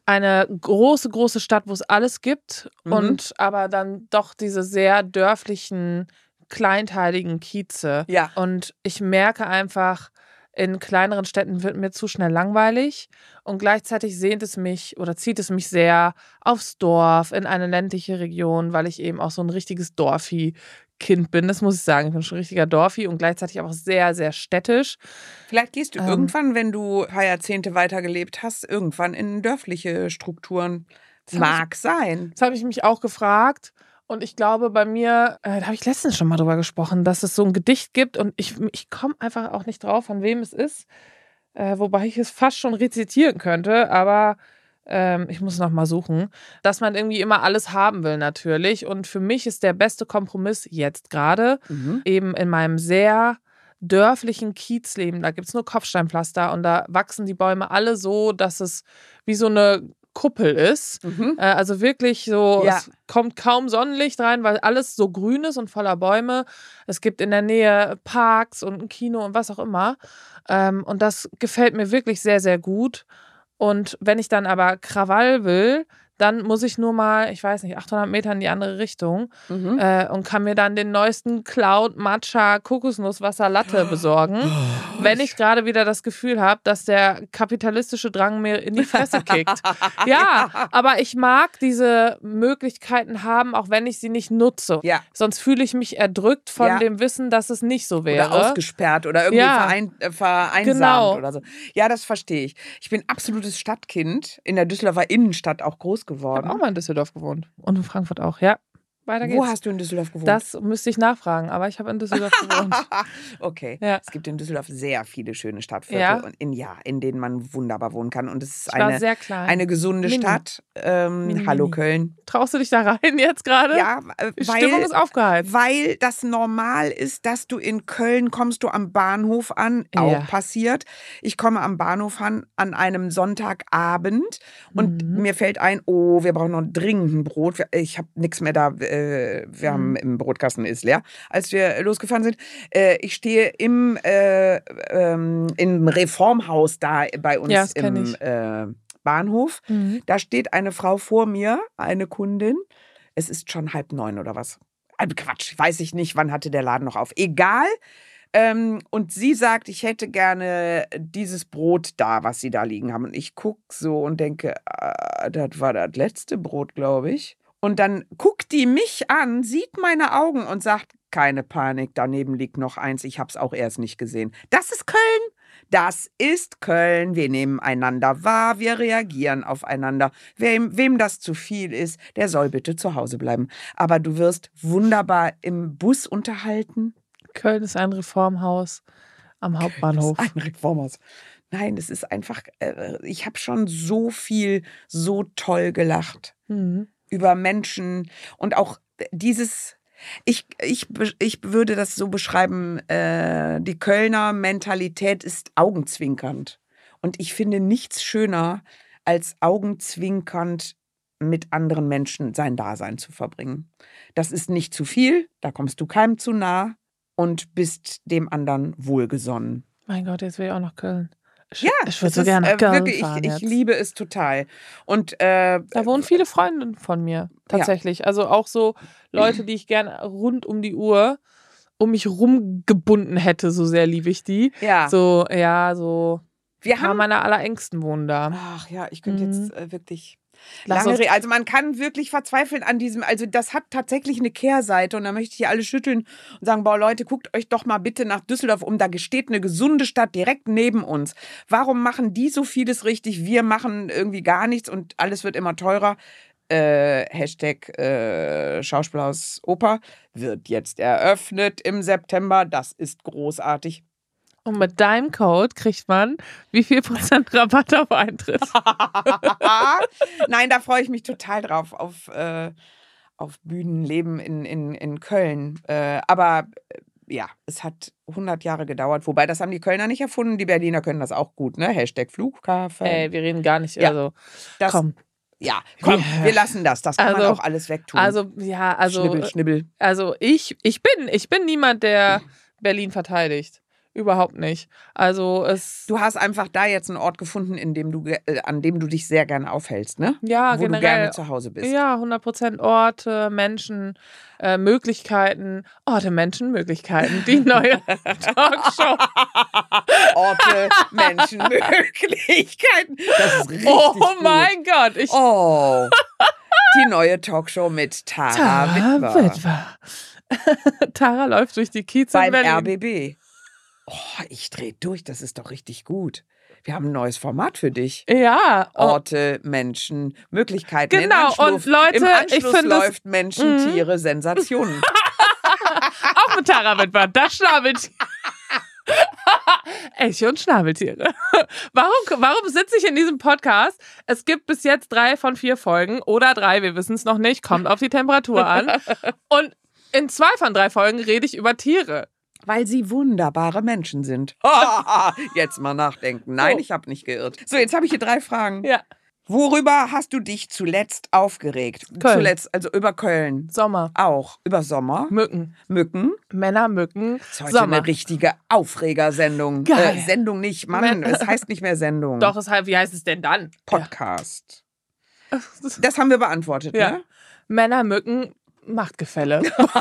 eine große, große Stadt, wo es alles gibt Mhm. und aber dann doch diese sehr dörflichen, kleinteiligen Kieze. Ja. Und ich merke einfach, in kleineren Städten wird mir zu schnell langweilig und gleichzeitig sehnt es mich oder zieht es mich sehr aufs Dorf, in eine ländliche Region, weil ich eben auch so ein richtiges Dorfi-Kind bin. Das muss ich sagen. Ich bin schon ein richtiger Dorfi und gleichzeitig auch sehr, sehr städtisch. Vielleicht gehst du Ähm. irgendwann, wenn du ein paar Jahrzehnte weitergelebt hast, irgendwann in dörfliche Strukturen. Das hab Mag sein. Das habe ich mich auch gefragt. Und ich glaube, bei mir, äh, da habe ich letztens schon mal drüber gesprochen, dass es so ein Gedicht gibt und ich, ich komme einfach auch nicht drauf, von wem es ist. Äh, wobei ich es fast schon rezitieren könnte, aber ähm, ich muss noch mal suchen. Dass man irgendwie immer alles haben will, natürlich. Und für mich ist der beste Kompromiss jetzt gerade Mhm. eben in meinem sehr dörflichen Kiezleben. Da gibt es nur Kopfsteinpflaster und da wachsen die Bäume alle so, dass es wie so eine Kuppel ist. Mhm. Äh, also wirklich so, Ja. es kommt kaum Sonnenlicht rein, weil alles so grün ist und voller Bäume. Es gibt in der Nähe Parks und ein Kino und was auch immer. Ähm, und das gefällt mir wirklich sehr, sehr gut. Und wenn ich dann aber Krawall will, dann muss ich nur mal, ich weiß nicht, achthundert Meter in die andere Richtung Mhm. äh, und kann mir dann den neuesten Cloud Matcha Kokosnusswasser Latte besorgen, wenn ich gerade wieder das Gefühl habe, dass der kapitalistische Drang mir in die Fresse kickt. Ja, aber ich mag diese Möglichkeiten haben, auch wenn ich sie nicht nutze. Ja. Sonst fühle ich mich erdrückt von Ja. dem Wissen, dass es nicht so wäre. Oder ausgesperrt oder irgendwie Ja. verein, äh, vereinsamt Genau. oder so. Ja, das verstehe ich. Ich bin absolutes Stadtkind, in der Düsseldorfer Innenstadt auch groß Ich habe geworden. auch mal in Düsseldorf gewohnt. Und in Frankfurt auch, ja. Weiter geht's. Wo hast du in Düsseldorf gewohnt? Das müsste ich nachfragen, aber ich habe in Düsseldorf gewohnt. Okay. Ja. Es gibt in Düsseldorf sehr viele schöne Stadtviertel, Ja. und in, ja, in denen man wunderbar wohnen kann. Und es ist Ich war eine, sehr klein. eine gesunde Mini. Stadt. Ähm, Mini, hallo mini. Köln. Traust du dich da rein jetzt gerade? Ja, äh, Die Stimmung ist weil, aufgeheizt. weil das normal ist, dass du in Köln kommst du am Bahnhof an, Ja. auch passiert. Ich komme am Bahnhof an, an einem Sonntagabend und Mhm. mir fällt ein, oh, wir brauchen noch dringend ein Brot. Wir- Ich habe nichts mehr da. Äh, wir haben Mhm. im Brotkasten ist leer, als wir losgefahren sind. Äh, ich stehe im, äh, ähm, im Reformhaus da bei uns Ja, das kenn im ich. äh, Bahnhof. Mhm. Da steht eine Frau vor mir, eine Kundin. Es ist schon halb neun oder was. Also Quatsch, weiß ich nicht, wann hatte der Laden noch auf. Egal. Ähm, und sie sagt, ich hätte gerne dieses Brot da, was sie da liegen haben. Und ich gucke so und denke, ah, das war das letzte Brot, glaube ich. Und dann guckt die mich an, sieht meine Augen und sagt, keine Panik, daneben liegt noch eins, ich habe es auch erst nicht gesehen. Das ist Köln. Das ist Köln. Wir nehmen einander wahr, wir reagieren aufeinander. Wem, wem das zu viel ist, der soll bitte zu Hause bleiben. Aber du wirst wunderbar im Bus unterhalten. Köln ist ein Reformhaus am Hauptbahnhof. Das ist ein Reformhaus. Nein, es ist einfach, äh, ich habe schon so viel, so toll gelacht Mhm. über Menschen und auch dieses, ich, ich, ich würde das so beschreiben, äh, die Kölner Mentalität ist augenzwinkernd. Und ich finde nichts schöner, als augenzwinkernd mit anderen Menschen sein Dasein zu verbringen. Das ist nicht zu viel, da kommst du keinem zu nah und bist dem anderen wohlgesonnen. Mein Gott, jetzt will ich auch nach Köln. Ich, Ja, ich würde es so ist, gerne nach äh, Köln wirklich, fahren ich, jetzt. ich liebe es total. Und äh, Da wohnen viele Freunde von mir, tatsächlich. Also auch so Leute, die ich gerne rund um die Uhr um mich rumgebunden hätte, so sehr liebe ich die. ja, So, ja, so wir ein paar haben. meiner allerengsten wohnen da. Ach ja, ich könnte Mhm. jetzt äh, wirklich. Lass Lange uns- Rede. Also man kann wirklich verzweifeln an diesem, also das hat tatsächlich eine Kehrseite und da möchte ich hier alle schütteln und sagen, boah Leute, guckt euch doch mal bitte nach Düsseldorf um, da steht eine gesunde Stadt direkt neben uns. Warum machen die so vieles richtig, wir machen irgendwie gar nichts und alles wird immer teurer? Äh, Hashtag äh, Schauspielhaus Oper wird jetzt eröffnet im September, das ist großartig. Und mit deinem Code kriegt man wie viel Prozent Rabatt auf Eintritt? Nein, da freue ich mich total drauf, auf, äh, auf Bühnenleben in, in, in Köln. Äh, aber äh, ja, es hat hundert Jahre gedauert. Wobei, das haben die Kölner nicht erfunden. Die Berliner können das auch gut, ne? Hashtag Flughafen. Ey, wir reden gar nicht, Ja. also das, komm. Ja, komm, Ja. wir lassen das. Das kann man Also- auch alles wegtun. Also, ja, also, Schnibbel, schnibbel. also ich, ich bin, ich bin niemand, der Berlin verteidigt. überhaupt nicht. Also es... Du hast einfach da jetzt einen Ort gefunden, in dem du, äh, an dem du dich sehr gerne aufhältst, ne? Ja, Wo generell. du gerne zu Hause bist. Ja, hundert Prozent Orte, Menschen, äh, Möglichkeiten. Orte, Menschen, Möglichkeiten. Die neue Talkshow. Orte, Menschen, Möglichkeiten. Das ist richtig Oh gut. mein Gott. Ich, Oh, die neue Talkshow mit Tara, Tara Witwer. Witwer. Tara läuft durch die Kieze in Beim Berlin. R B B. Oh, ich dreh durch, das ist doch richtig gut. Wir haben ein neues Format für dich. Ja. Oh, Orte, Menschen, Möglichkeiten. Genau, Im Anschluss, und Leute, im Anschluss ich find das- läuft Menschen, Mhm. Tiere, Sensationen. auch mit Tara Witwer. Das Schnabeltier. Elche und Schnabeltiere. Warum, warum sitze ich in diesem Podcast? Es gibt bis jetzt drei von vier Folgen oder drei, wir wissen es noch nicht, kommt auf die Temperatur an. Und in zwei von drei Folgen rede ich über Tiere. Weil sie wunderbare Menschen sind. Jetzt mal nachdenken. Nein, So. ich habe nicht geirrt. So, jetzt habe ich hier drei Fragen. Ja. Worüber hast du dich zuletzt aufgeregt? Köln. Zuletzt, also über Köln. Sommer. Auch. Über Sommer. Mücken. Mücken. Männer, Mücken. Das ist heute Sommer. eine richtige Aufregersendung. Geil. Äh, Sendung nicht, Mann. Men- Es heißt nicht mehr Sendung. Doch, es halt, wie heißt es denn dann? Podcast. Ja. Das haben wir beantwortet, Ja. ne? Männer, Mücken, Machtgefälle.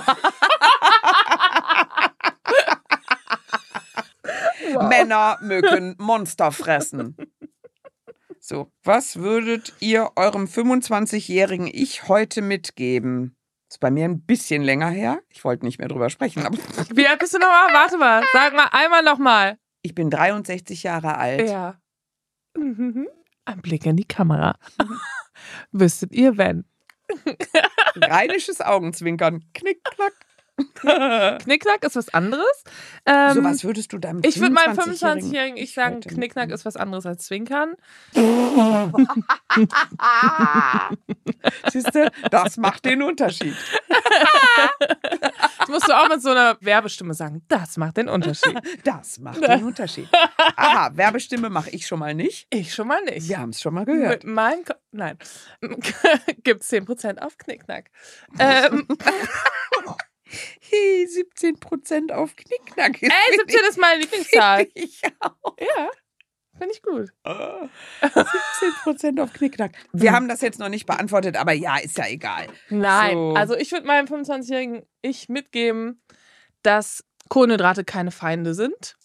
Wow. Männer, Mücken, Monster fressen. So, was würdet ihr eurem fünfundzwanzigjährigen Ich heute mitgeben? Ist bei mir ein bisschen länger her. Ich wollte nicht mehr drüber sprechen, aber Wie alt bist du nochmal? Warte mal. Sag mal einmal nochmal. ich bin dreiundsechzig Jahre alt. Ja. Mhm. Ein Blick in die Kamera. Wüsstet ihr, wenn? Rheinisches Augenzwinkern. Knick, knack. Knickknack ist was anderes. Ähm, So was würdest du deinem ich würde meinem fünfundzwanzigjährigen fünfundzwanzigjährigen ich sagen, heute Knickknack mitgeben? ist was anderes als Zwinkern. Siehst du, das macht den Unterschied. Das musst du auch mit so einer Werbestimme sagen. Das macht den Unterschied. Das macht den Unterschied. Aha, Werbestimme mache ich schon mal nicht. Ich schon mal nicht. Wir haben es schon mal gehört. Mit meinem Ko Nein. Gibt es zehn Prozent auf Knickknack. Ähm, Hey, siebzehn Prozent auf Knickknack. ey, siebzehn ist meine Lieblingszahl. Ich auch. Ja, finde ich gut. siebzehn Prozent auf Knickknack. Wir haben das jetzt noch nicht beantwortet, aber ja, ist ja egal. Nein, So. also ich würde meinem fünfundzwanzigjährigen Ich mitgeben, dass Kohlenhydrate keine Feinde sind.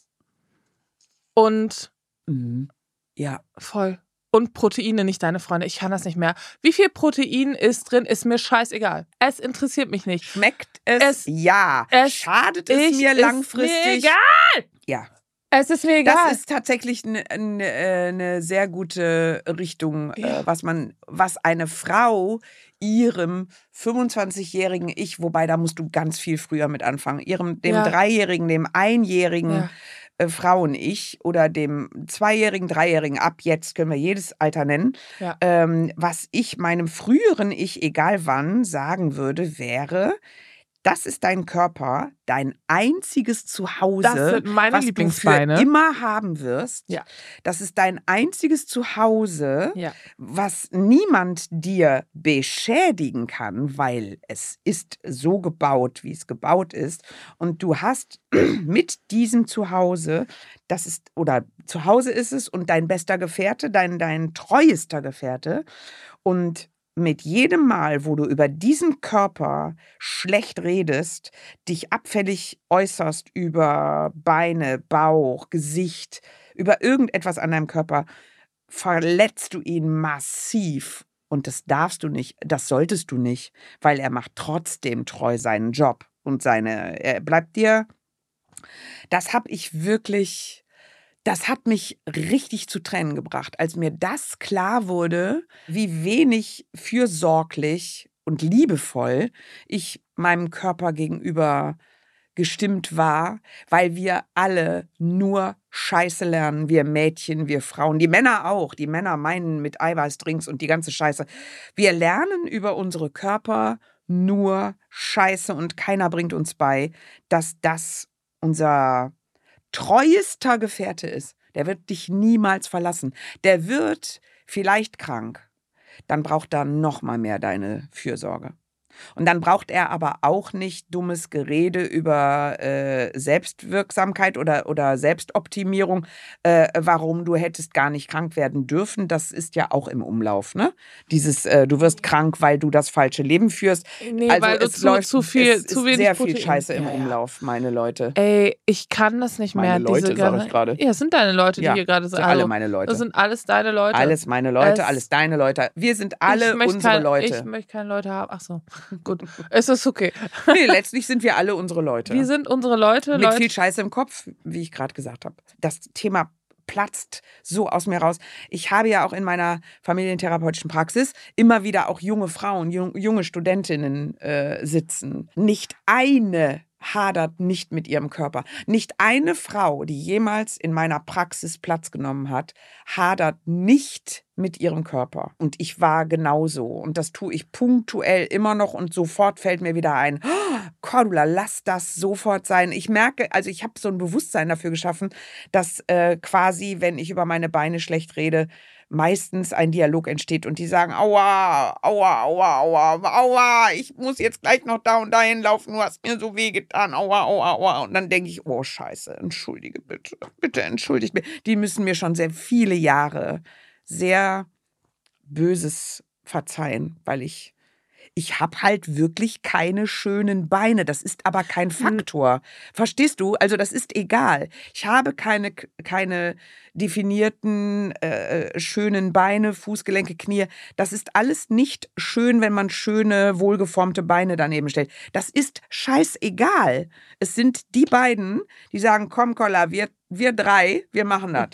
Und Mhm. Ja. voll. Und Proteine nicht deine Freunde. Ich kann das nicht mehr. Wie viel Protein ist drin, ist mir scheißegal. Es interessiert mich nicht. Schmeckt es? Es- ja. es- Schadet es Ich- mir ist langfristig? mir egal. Ja. Es ist mir egal. Das ist tatsächlich eine ne, äh, ne sehr gute Richtung, Ja. äh, was man, was eine Frau ihrem fünfundzwanzigjährigen Ich, wobei da musst du ganz viel früher mit anfangen, ihrem, dem Ja. Dreijährigen, dem Einjährigen Ja. äh, Frauen-Ich oder dem Zweijährigen, Dreijährigen, ab jetzt können wir jedes Alter nennen, Ja. ähm, was ich meinem früheren Ich, egal wann, sagen würde, wäre, das ist dein Körper, dein einziges Zuhause, Das sind meine was Lieblingsbeine. du für immer haben wirst. Ja. Das ist dein einziges Zuhause, Ja. was niemand dir beschädigen kann, weil es ist so gebaut, wie es gebaut ist. Und du hast mit diesem Zuhause, das ist, oder Zuhause ist es und dein bester Gefährte, dein, dein treuester Gefährte. Und mit jedem Mal, wo du über diesen Körper schlecht redest, dich abfällig äußerst über Beine, Bauch, Gesicht, über irgendetwas an deinem Körper, verletzt du ihn massiv. Und das darfst du nicht, das solltest du nicht, weil er macht trotzdem treu seinen Job und seine, er bleibt dir. Das habe ich wirklich, das hat mich richtig zu Tränen gebracht, als mir das klar wurde, wie wenig fürsorglich und liebevoll ich meinem Körper gegenüber gestimmt war, weil wir alle nur Scheiße lernen, wir Mädchen, wir Frauen, die Männer auch, die Männer meinen mit Eiweißdrinks und die ganze Scheiße. Wir lernen über unsere Körper nur Scheiße und keiner bringt uns bei, dass das unser treuester Gefährte ist. Der wird dich niemals verlassen. Der wird vielleicht krank. Dann braucht er noch mal mehr deine Fürsorge. Und dann braucht er aber auch nicht dummes Gerede über äh, Selbstwirksamkeit oder, oder Selbstoptimierung, äh, warum du hättest gar nicht krank werden dürfen. Das ist ja auch im Umlauf, ne? Dieses, äh, du wirst krank, weil du das falsche Leben führst. Nee, also weil du es zu, läuft, zu viel, es zu ist wenig sehr Protein. viel Scheiße im Ja, ja. Umlauf, meine Leute. Ey, ich kann das nicht Meine mehr. Leute, diese sag ich Gar- gerade. Ja, es sind deine Leute, Ja, die hier gerade sind. sind alle meine Leute. Das sind alles deine Leute. Alles meine Leute, Es- alles deine Leute. Wir sind alle ich möchte unsere kein, Leute. Ich möchte keine Leute haben. Ach so, gut. Es ist okay. Nee, letztlich sind wir alle unsere Leute. Wir sind unsere Leute. Mit Leute. viel Scheiße im Kopf, wie ich gerade gesagt habe. Das Thema platzt so aus mir raus. Ich habe ja auch in meiner familientherapeutischen Praxis immer wieder auch junge Frauen, jung, junge Studentinnen äh, sitzen. Nicht eine hadert nicht mit ihrem Körper. Nicht eine Frau, die jemals in meiner Praxis Platz genommen hat, hadert nicht mit ihrem Körper. Und ich war genauso. Und das tue ich punktuell immer noch und sofort fällt mir wieder ein, oh, Cordula, lass das sofort sein. Ich merke, also ich habe so ein Bewusstsein dafür geschaffen, dass äh, quasi, wenn ich über meine Beine schlecht rede, meistens ein Dialog entsteht und die sagen, aua, aua, aua, aua, aua, ich muss jetzt gleich noch da und dahin laufen, du hast mir so weh getan, aua, aua, aua. Und dann denke ich, oh Scheiße, entschuldige bitte, bitte entschuldigt mich. Die müssen mir schon sehr viele Jahre sehr Böses verzeihen, weil ich Ich habe halt wirklich keine schönen Beine. Das ist aber kein Faktor. Verstehst du? Also das ist egal. Ich habe keine, keine definierten, äh, schönen Beine, Fußgelenke, Knie. Das ist alles nicht schön, wenn man schöne, wohlgeformte Beine daneben stellt. Das ist scheißegal. Es sind die beiden, die sagen, komm Kolla, wir, wir drei, wir machen das.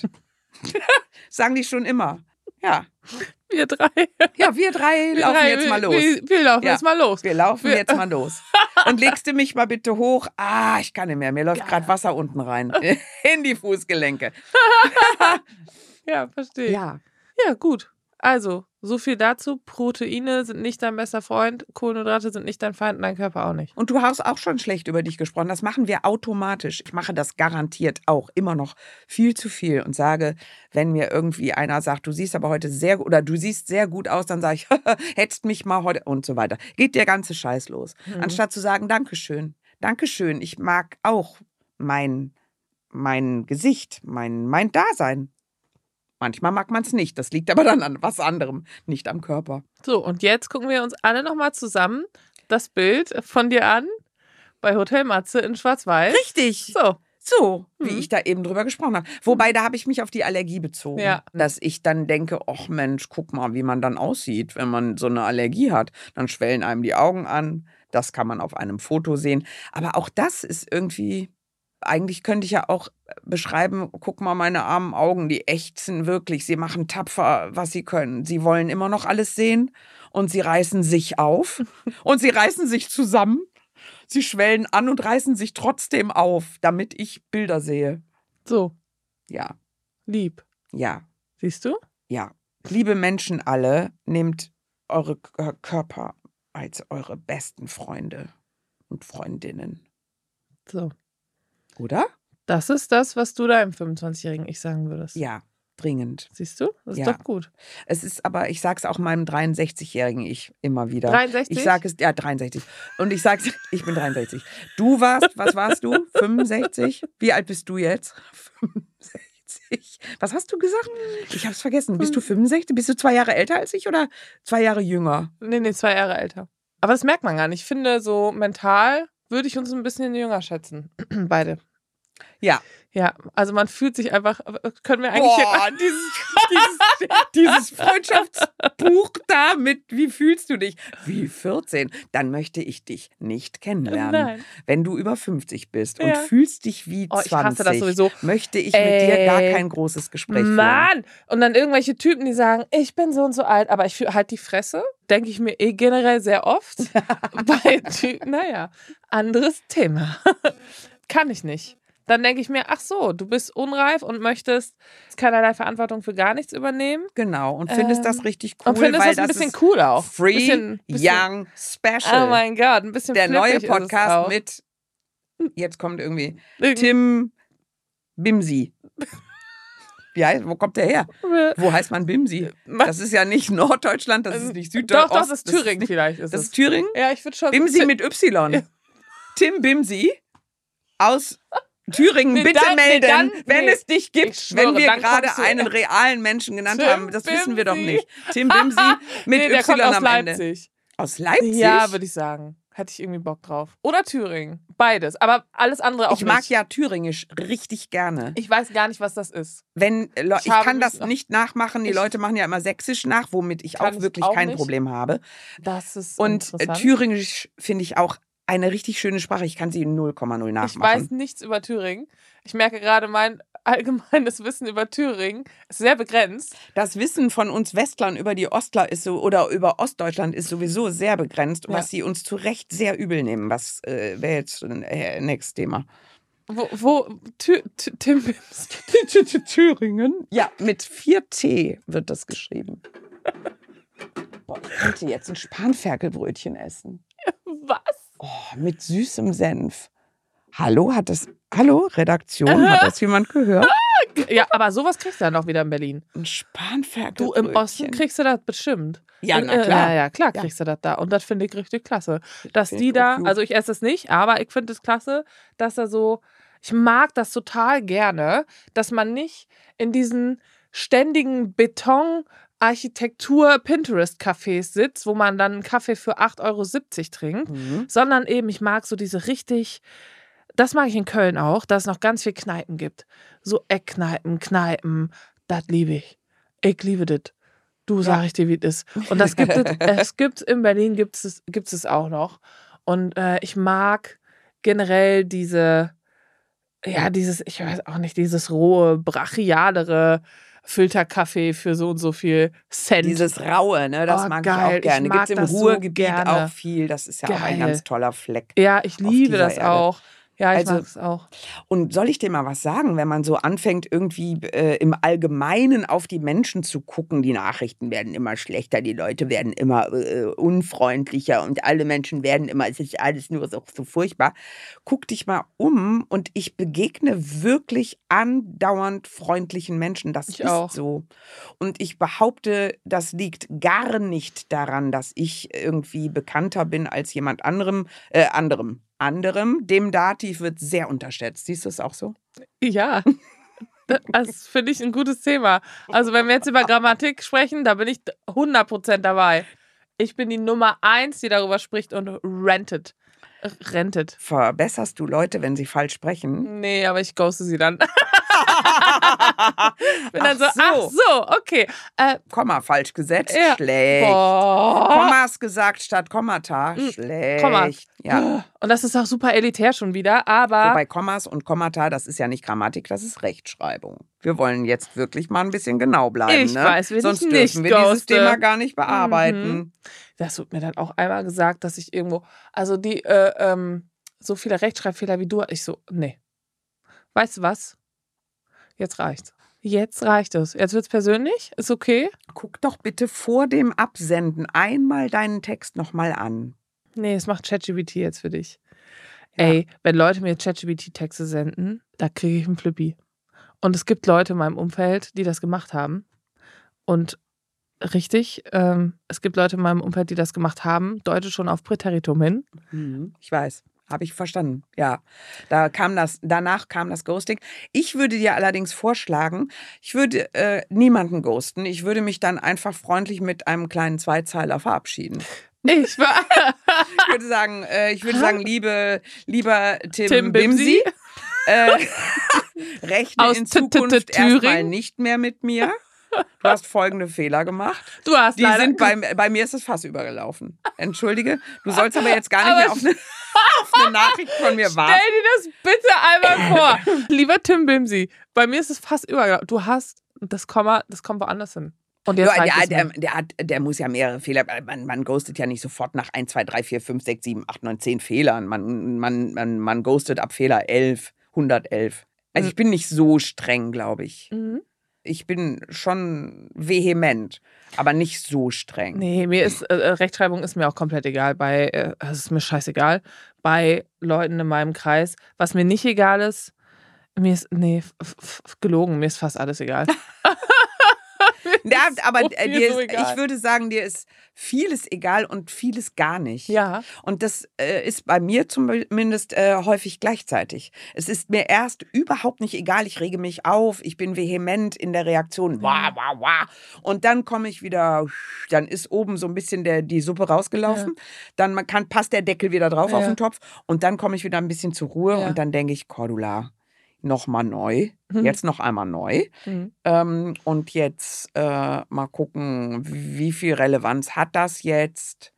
Sagen die schon immer. Ja. Wir drei. Ja, wir drei Wir laufen drei, jetzt mal los. Wir, wir laufen Ja. jetzt mal los. Wir laufen Wir- jetzt mal los. Und legst du mich mal bitte hoch? Ah, ich kann nicht mehr. Mir läuft gerade Wasser unten rein. In die Fußgelenke. Ja, verstehe. Ja. Ja, gut. Also, so viel dazu. Proteine sind nicht dein bester Freund, Kohlenhydrate sind nicht dein Feind und dein Körper auch nicht. Und du hast auch schon schlecht über dich gesprochen. Das machen wir automatisch. Ich mache das garantiert auch immer noch viel zu viel und sage, wenn mir irgendwie einer sagt, du siehst aber heute sehr gut oder du siehst sehr gut aus, dann sage ich, hättest mich mal heute und so weiter. Geht der ganze Scheiß los. Mhm. Anstatt zu sagen, Dankeschön, Dankeschön, ich mag auch mein, mein Gesicht, mein, mein Dasein. Manchmal mag man es nicht. Das liegt aber dann an was anderem, nicht am Körper. So, und jetzt gucken wir uns alle nochmal zusammen das Bild von dir an bei Hotel Matze in Schwarz-Weiß. Richtig. So. So, wie Mhm. ich da eben drüber gesprochen habe. Wobei, da habe ich mich auf die Allergie bezogen. Ja. Dass ich dann denke, ach Mensch, guck mal, wie man dann aussieht, wenn man so eine Allergie hat. Dann schwellen einem die Augen an. Das kann man auf einem Foto sehen. Aber auch das ist irgendwie, eigentlich könnte ich ja auch beschreiben, guck mal, meine armen Augen, die ächzen wirklich. Sie machen tapfer, was sie können. Sie wollen immer noch alles sehen und sie reißen sich auf und sie reißen sich zusammen. Sie schwellen an und reißen sich trotzdem auf, damit ich Bilder sehe. So, Ja, lieb. ja, Siehst du? ja. Liebe Menschen alle, nehmt eure K- Körper als eure besten Freunde und Freundinnen. So. Oder? Das ist das, was du deinem fünfundzwanzigjährigen Ich sagen würdest. Ja, dringend. Siehst du? Das ist Ja. doch gut. Es ist aber, ich sag's auch meinem dreiundsechzigjährigen Ich immer wieder. dreiundsechzig? Ich sage es, ja, dreiundsechzig. Und ich sag's, ich bin dreiundsechzig. Du warst, was warst du? fünfundsechzig? Wie alt bist du jetzt? fünfundsechzig. Was hast du gesagt? Ich hab's vergessen. Bist du fünfundsechzig? Bist du zwei Jahre älter als ich oder zwei Jahre jünger? Nee, nee, zwei Jahre älter. Aber das merkt man gar nicht. Ich finde, so mental würde ich uns ein bisschen jünger schätzen. Beide. Ja. Ja, also man fühlt sich einfach, können wir eigentlich Boah, dieses, dieses, dieses Freundschaftsbuch da mit, wie fühlst du dich? Wie vierzehn. Dann möchte ich dich nicht kennenlernen. Nein. Wenn du über fünfzig bist und Ja. fühlst dich wie Oh, ich zwanzig, hasse das sowieso. möchte ich mit dir gar Ey, kein großes Gespräch führen. Mann! Und dann irgendwelche Typen, die sagen, ich bin so und so alt, aber ich fühle halt die Fresse. Denke ich mir eh generell sehr oft. Bei Typen, naja, anderes Thema. Kann ich nicht. Dann denke ich mir, ach so, du bist unreif und möchtest keinerlei Verantwortung für gar nichts übernehmen. Genau, und findest Ähm, das richtig cool, Und findest weil das ein das bisschen ist cool auch. Free, bisschen, bisschen, Young, Special. Oh mein Gott, ein bisschen Der neue flippig ist es Podcast auch. mit, jetzt kommt irgendwie Irgend- Tim Bimsi. Wie heißt, wo kommt der her? Wo heißt man Bimsi? Das ist ja nicht Norddeutschland, das ist nicht Süddeutschland. Doch, doch, das ist Thüringen das vielleicht. Ist das es. ist Thüringen? Ja, ich würde schon... Bimsi mit Y. Tim Bimsi aus Thüringen, Nee, bitte dann- nee, melden, dann- wenn nee. es dich Ich gibt, schwöre, wenn wir dann gerade kommst du- einen realen Menschen genannt Tim haben. Das wissen wir doch Bimsi. nicht. Tim Bimsi mit nee, der Y kommt aus am Ende. Leipzig. Aus Leipzig? Ja, würde ich sagen. Hätte ich irgendwie Bock drauf. Oder Thüringen. Beides. Aber alles andere auch Ich mag nicht. ja Thüringisch richtig gerne. Ich weiß gar nicht, was das ist. Wenn Le Ich ich habe kann mich das noch- nicht nachmachen. Die Ich- Leute machen ja immer Sächsisch nach, womit ich Kann auch ich wirklich auch kein nicht. Problem habe. Das ist Und äh, interessant. Thüringisch finde ich auch eine richtig schöne Sprache. Ich kann sie in null Komma null Ich nachmachen. weiß nichts über Thüringen. Ich merke gerade, mein allgemeines Wissen über Thüringen ist sehr begrenzt. Das Wissen von uns Westlern über die Ostler ist so oder über Ostdeutschland ist sowieso sehr begrenzt, Ja. was sie uns zu Recht sehr übel nehmen. Was äh, wäre jetzt ein äh, nächstes Thema? Wo, wo Thü Thü Tim Bimsi. Thüringen? Ja, mit vier T wird das geschrieben. Boah, ich könnte jetzt ein Spanferkelbrötchen essen. Was? Oh, mit süßem Senf. Hallo, hat das. Hallo, Redaktion, hat das jemand gehört? Ja, aber sowas kriegst du ja noch wieder in Berlin. Ein Du, Spanferkelbrötchen. im Osten kriegst du das bestimmt. Ja, Und, na äh, klar. Ja, ja, klar Ja. kriegst du das da. Und das finde ich richtig klasse. Dass Find die ich da, auch gut. also ich esse es nicht, aber ich finde es klasse, dass da so, ich mag das total gerne, dass man nicht in diesen ständigen Beton Architektur-Pinterest-Cafés sitzt, wo man dann einen Kaffee für acht Euro siebzig trinkt, Mhm. sondern eben, ich mag so diese richtig, das mag ich in Köln auch, dass es noch ganz viel Kneipen gibt. So Eckkneipen, Kneipen, das liebe ich. Ich liebe das. Du, sag ich dir, wie es ist. Und das gibt es, es gibt in Berlin gibt es, gibt es auch noch. Und äh, ich mag generell diese, ja, dieses, ich weiß auch nicht, dieses rohe, brachialere Filterkaffee für so und so viel Cent. Dieses Raue, ne, das Oh, mag geil. ich auch Ich gerne. mag Gibt es im das so Ruhrgebiet gerne. auch viel. Das ist ja auch ein Geil. ganz toller Fleck. ja, ich liebe dieser das Erde. auch. Ja, ich Also- mag es auch. Und soll ich dir mal was sagen, wenn man so anfängt, irgendwie äh, im Allgemeinen auf die Menschen zu gucken, die Nachrichten werden immer schlechter, die Leute werden immer äh, unfreundlicher und alle Menschen werden immer, es ist alles nur so, so furchtbar. Guck dich mal um und ich begegne wirklich andauernd freundlichen Menschen. Das Ich ist auch. so. Und ich behaupte, das liegt gar nicht daran, dass ich irgendwie bekannter bin als jemand anderem, äh, anderem. Anderem, dem Dativ wird sehr unterschätzt. Siehst du es auch so? Ja. Das finde ich ein gutes Thema. Also, wenn wir jetzt über Grammatik sprechen, da bin ich hundert Prozent dabei. Ich bin die Nummer eins, die darüber spricht und rentet. Rentet. Verbesserst du Leute, wenn sie falsch sprechen? Nee, aber ich ghoste sie dann. bin dann so, Ach so. ach so, okay. Äh, Komma falsch gesetzt? Ja. Schlecht. boah. Kommas gesagt statt Kommata? Mm, Schlecht. Komma. Ja. Und das ist auch super elitär schon wieder, aber Wobei Kommas und Kommata, das ist ja nicht Grammatik, das ist Rechtschreibung. Wir wollen jetzt wirklich mal ein bisschen genau bleiben. Ich ne? weiß, wen Sonst ich dürfen nicht wir dieses ghoste. Thema gar nicht bearbeiten. Mhm. das wird mir dann auch einmal gesagt, dass ich irgendwo, also die, äh, ähm, so viele Rechtschreibfehler wie du, ich so, nee. Weißt du was? Jetzt reicht's. Jetzt reicht es. Jetzt wird's persönlich. Ist okay? Guck doch bitte vor dem Absenden einmal deinen Text nochmal an. Nee, es macht ChatGPT jetzt für dich. Ja. Ey, wenn Leute mir ChatGPT-Texte senden, da kriege ich einen Flippi. Und es gibt Leute in meinem Umfeld, die das gemacht haben. Und richtig, ähm, es gibt Leute in meinem Umfeld, die das gemacht haben, deute schon auf Präteritum hin. Mhm, ich weiß. Habe ich verstanden. Ja, da kam das, danach kam das Ghosting. Ich würde dir allerdings vorschlagen, ich würde äh, niemanden ghosten. Ich würde mich dann einfach freundlich mit einem kleinen Zweizeiler verabschieden. Ich war Ich würde sagen, äh, ich würde sagen, liebe, lieber Tim, Tim Bimsi, Bimsi äh, rechne aus in T- T- Zukunft Thüringen. erstmal nicht mehr mit mir. Du hast folgende Fehler gemacht. Du hast Die leider sind bei, bei mir ist das Fass übergelaufen. Entschuldige, du sollst aber jetzt gar nicht Aber mehr auf eine, auf eine Nachricht von mir warten. Stell dir das bitte einmal vor. Lieber Tim Bimsi, bei mir ist es fast übergelaufen. Du hast das Komma, das kommt woanders hin. Und jetzt Ja, reicht der, es der, mir. der, hat, der muss ja mehrere Fehler. Man, man ghostet ja nicht sofort nach eins, zwei, drei, vier, fünf, sechs, sieben, acht, neun, zehn Fehlern. Man, man, man, man ghostet ab Fehler elf, hundertelf. Also ich bin nicht so streng, glaube ich. Mhm. Ich bin schon vehement, aber nicht so streng. Nee, mir ist, äh, Rechtschreibung ist mir auch komplett egal. Bei, äh, es ist mir scheißegal. Bei Leuten in meinem Kreis. Was mir nicht egal ist, Mir ist, nee, f- f- gelogen, mir ist fast alles egal. Ja, aber so äh, viel dir so ist, egal. ich würde sagen, dir ist vieles egal und vieles gar nicht. Ja. Und das äh, ist bei mir zumindest äh, häufig gleichzeitig. Es ist mir erst überhaupt nicht egal, ich rege mich auf, ich bin vehement in der Reaktion, wah, wah, wah. Und dann komme ich wieder, dann ist oben so ein bisschen der, die Suppe rausgelaufen, ja. Dann man kann, passt der Deckel wieder drauf ja. auf den Topf und dann komme ich wieder ein bisschen zur Ruhe ja. und dann denke ich, Cordula, nochmal neu, mhm. jetzt noch einmal neu mhm. ähm, und jetzt äh, mal gucken, wie viel Relevanz hat das jetzt,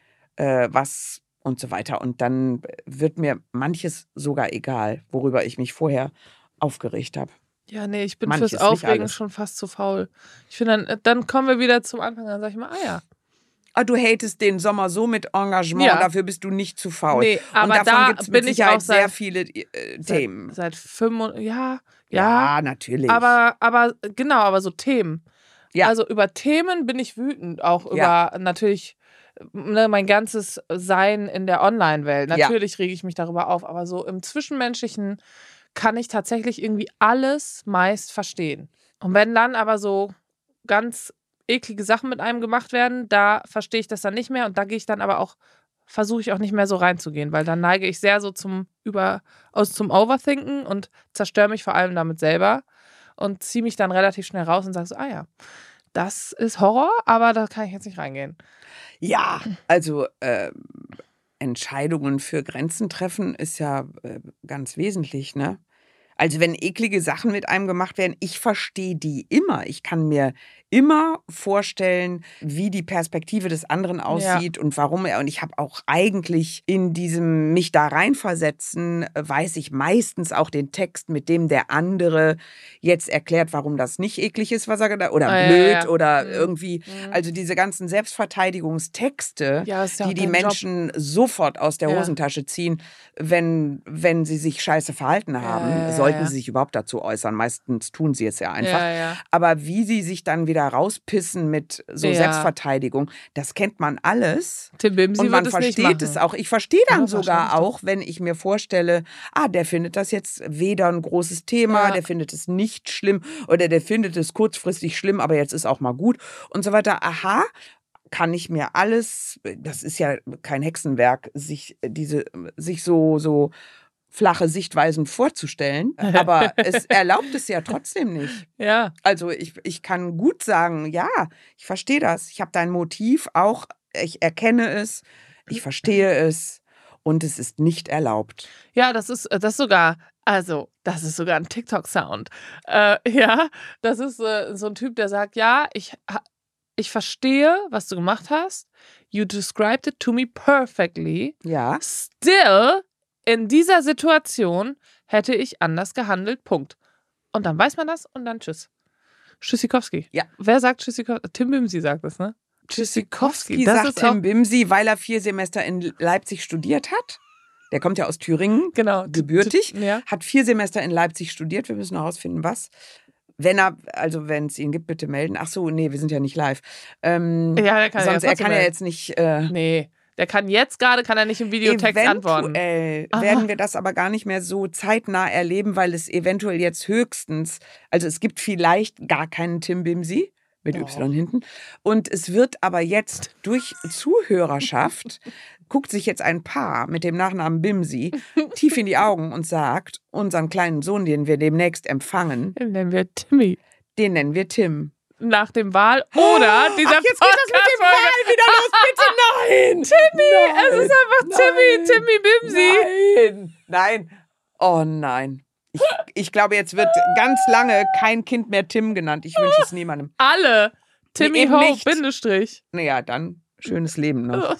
äh, was und so weiter. Und dann wird mir manches sogar egal, worüber ich mich vorher aufgeregt habe. Ja, nee, ich bin manches, fürs Aufregen schon fast zu faul. Ich finde, dann, dann kommen wir wieder zum Anfang, dann sage ich mal, ah ja. Ah, du hatest den Sommer so mit Engagement, ja. dafür bist du nicht zu faul. Nee, aber und davon da gibt es bin mit ich Sicherheit auch seit, sehr viele äh, Themen. Seit, seit fünf, ja, ja. Ja, natürlich. Aber, aber genau, aber so Themen. Ja. Also über Themen bin ich wütend, auch über ja. natürlich ne, mein ganzes Sein in der Online-Welt. Natürlich ja. rege ich mich darüber auf, aber so im Zwischenmenschlichen kann ich tatsächlich irgendwie alles meist verstehen. Und wenn dann aber so ganz eklige Sachen mit einem gemacht werden, da verstehe ich das dann nicht mehr und da gehe ich dann aber auch, versuche ich auch nicht mehr so reinzugehen, weil dann neige ich sehr so zum über aus zum Overthinken und zerstöre mich vor allem damit selber und ziehe mich dann relativ schnell raus und sage so, ah ja, das ist Horror, aber da kann ich jetzt nicht reingehen. Ja, also äh, Entscheidungen für Grenzen treffen ist ja äh, ganz wesentlich, ne? Also wenn eklige Sachen mit einem gemacht werden, ich verstehe die immer. Ich kann mir immer vorstellen, wie die Perspektive des anderen aussieht ja. und warum er. Und ich habe auch eigentlich in diesem mich da reinversetzen, weiß ich meistens auch den Text, mit dem der andere jetzt erklärt, warum das nicht eklig ist, was er gesagt hat, oder ah, blöd ja, ja. oder mhm. irgendwie. Mhm. Also diese ganzen Selbstverteidigungstexte, ja, ja die die Menschen Job. sofort aus der ja. Hosentasche ziehen, wenn, wenn sie sich scheiße verhalten haben. Ja, ja, ja. Sollten sie sich überhaupt dazu äußern. Meistens tun sie es ja einfach. Ja, ja. Aber wie sie sich dann wieder rauspissen mit so ja. Selbstverteidigung, das kennt man alles. Tim Bimsi und man wird versteht es, nicht es auch. Ich verstehe dann ja, sogar auch, wenn ich mir vorstelle, ah, der findet das jetzt weder ein großes Thema, ja. der findet es nicht schlimm oder der findet es kurzfristig schlimm, aber jetzt ist auch mal gut und so weiter. Aha. Kann ich mir alles, das ist ja kein Hexenwerk, sich diese, sich so, so flache Sichtweisen vorzustellen, aber es erlaubt es ja trotzdem nicht. Ja. Also ich, ich kann gut sagen, ja, ich verstehe das. Ich habe dein Motiv auch, ich erkenne es, ich verstehe es und es ist nicht erlaubt. Ja, das ist das sogar, also das ist sogar ein TikTok-Sound. Äh, ja, das ist äh, so ein Typ, der sagt, ja, ich Ich verstehe, was du gemacht hast. You described it to me perfectly. Ja. Still, in dieser Situation hätte ich anders gehandelt. Punkt. Und dann weiß man das und dann tschüss. Tschüssikowski. Ja. Wer sagt Tschüssikowski? Tim Bimsi sagt das, ne? Tschüssikowski sagt ist Tim Bimsi, weil er vier Semester in Leipzig studiert hat. Der kommt ja aus Thüringen, genau. gebürtig. Ja. Hat vier Semester in Leipzig studiert. Wir müssen herausfinden, was. Wenn er, also wenn es ihn gibt, bitte melden. Ach so, nee, wir sind ja nicht live. Ähm, ja, der kann sonst, ja er kann ja jetzt nicht. Äh, nee, der kann jetzt gerade, kann er nicht im Videotext antworten. Eventuell werden wir das aber gar nicht mehr so zeitnah erleben, weil es eventuell jetzt höchstens, also es gibt vielleicht gar keinen Tim Bimsi mit oh. Y hinten. Und es wird aber jetzt durch Zuhörerschaft guckt sich jetzt ein Paar mit dem Nachnamen Bimsi tief in die Augen und sagt, unseren kleinen Sohn, den wir demnächst empfangen, den nennen wir Timmy. Den nennen wir Tim. Nach dem Wahl oder dieser Ach, jetzt geht das mit dem Wahl wieder los. Bitte nein. Timmy, nein, es ist einfach nein, Timmy, Timmy Bimsi. Nein, nein. Oh nein. Ich, ich glaube, jetzt wird ganz lange kein Kind mehr Tim genannt. Ich wünsche es niemandem. Alle. Timmy nee, Ho, nicht. Bindestrich. Naja, dann schönes Leben noch.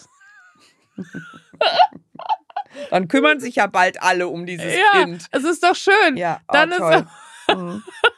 Dann kümmern sich ja bald alle um dieses ja, Kind. Es ist doch schön. Ja, oh, dann toll. Ist mhm.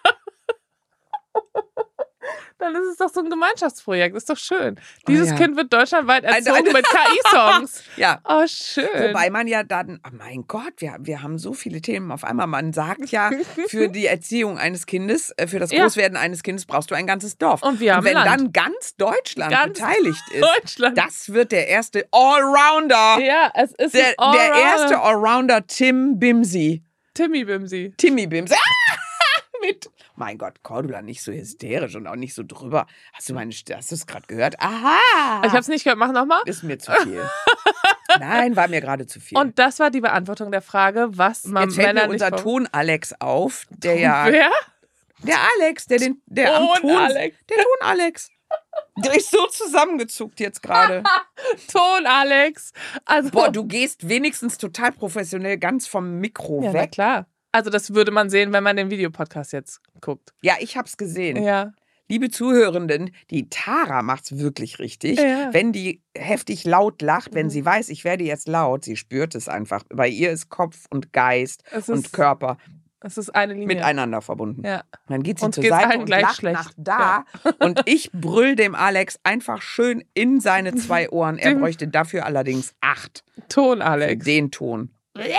Dann ist es doch so ein Gemeinschaftsprojekt. Ist doch schön. Dieses oh, ja. Kind wird deutschlandweit erzogen also, mit K I-Songs. Ja. Oh, schön. Wobei man ja dann, oh mein Gott, wir, wir haben so viele Themen auf einmal. Man sagt ja, für die Erziehung eines Kindes, für das Großwerden ja. eines Kindes brauchst du ein ganzes Dorf. Und, wir haben Und wenn Land. dann ganz Deutschland ganz beteiligt ist, Deutschland. das wird der erste Allrounder. Ja, es ist der, ein Allrounder. Der erste Allrounder Tim Bimsi. Timmy Bimsi. Timmy Bimsi. Mit. Mein Gott, Cordula, nicht so hysterisch und auch nicht so drüber. Hast du meine, hast du es gerade gehört? Aha. Ich habe es nicht gehört. Mach nochmal. Ist mir zu viel. Nein, war mir gerade zu viel. Und das war die Beantwortung der Frage, was man Jetzt fällt Männer mir unser nicht Ton Alex auf, der ja... Wer? Der Alex, der den... Der Ton am Ton, Alex. Der Ton Alex. Der ist so zusammengezuckt jetzt gerade. Ton Alex. Also, Boah, du gehst wenigstens total professionell ganz vom Mikro ja, na weg. klar. Also das würde man sehen, wenn man den Videopodcast jetzt guckt. Ja, ich hab's gesehen. Ja. Liebe Zuhörenden, die Tara macht's wirklich richtig. Ja. Wenn die heftig laut lacht, wenn Mhm. sie weiß, ich werde jetzt laut, sie spürt es einfach. Bei ihr ist Kopf und Geist Es und ist, Körper es ist eine Linie. miteinander verbunden. Ja. Dann geht sie Uns zur geht's Seite allen und gleich lacht schlecht. nach da und ich brüll dem Alex einfach schön in seine zwei Ohren. Er Dem- bräuchte dafür allerdings acht. Ton Für Alex. den Ton.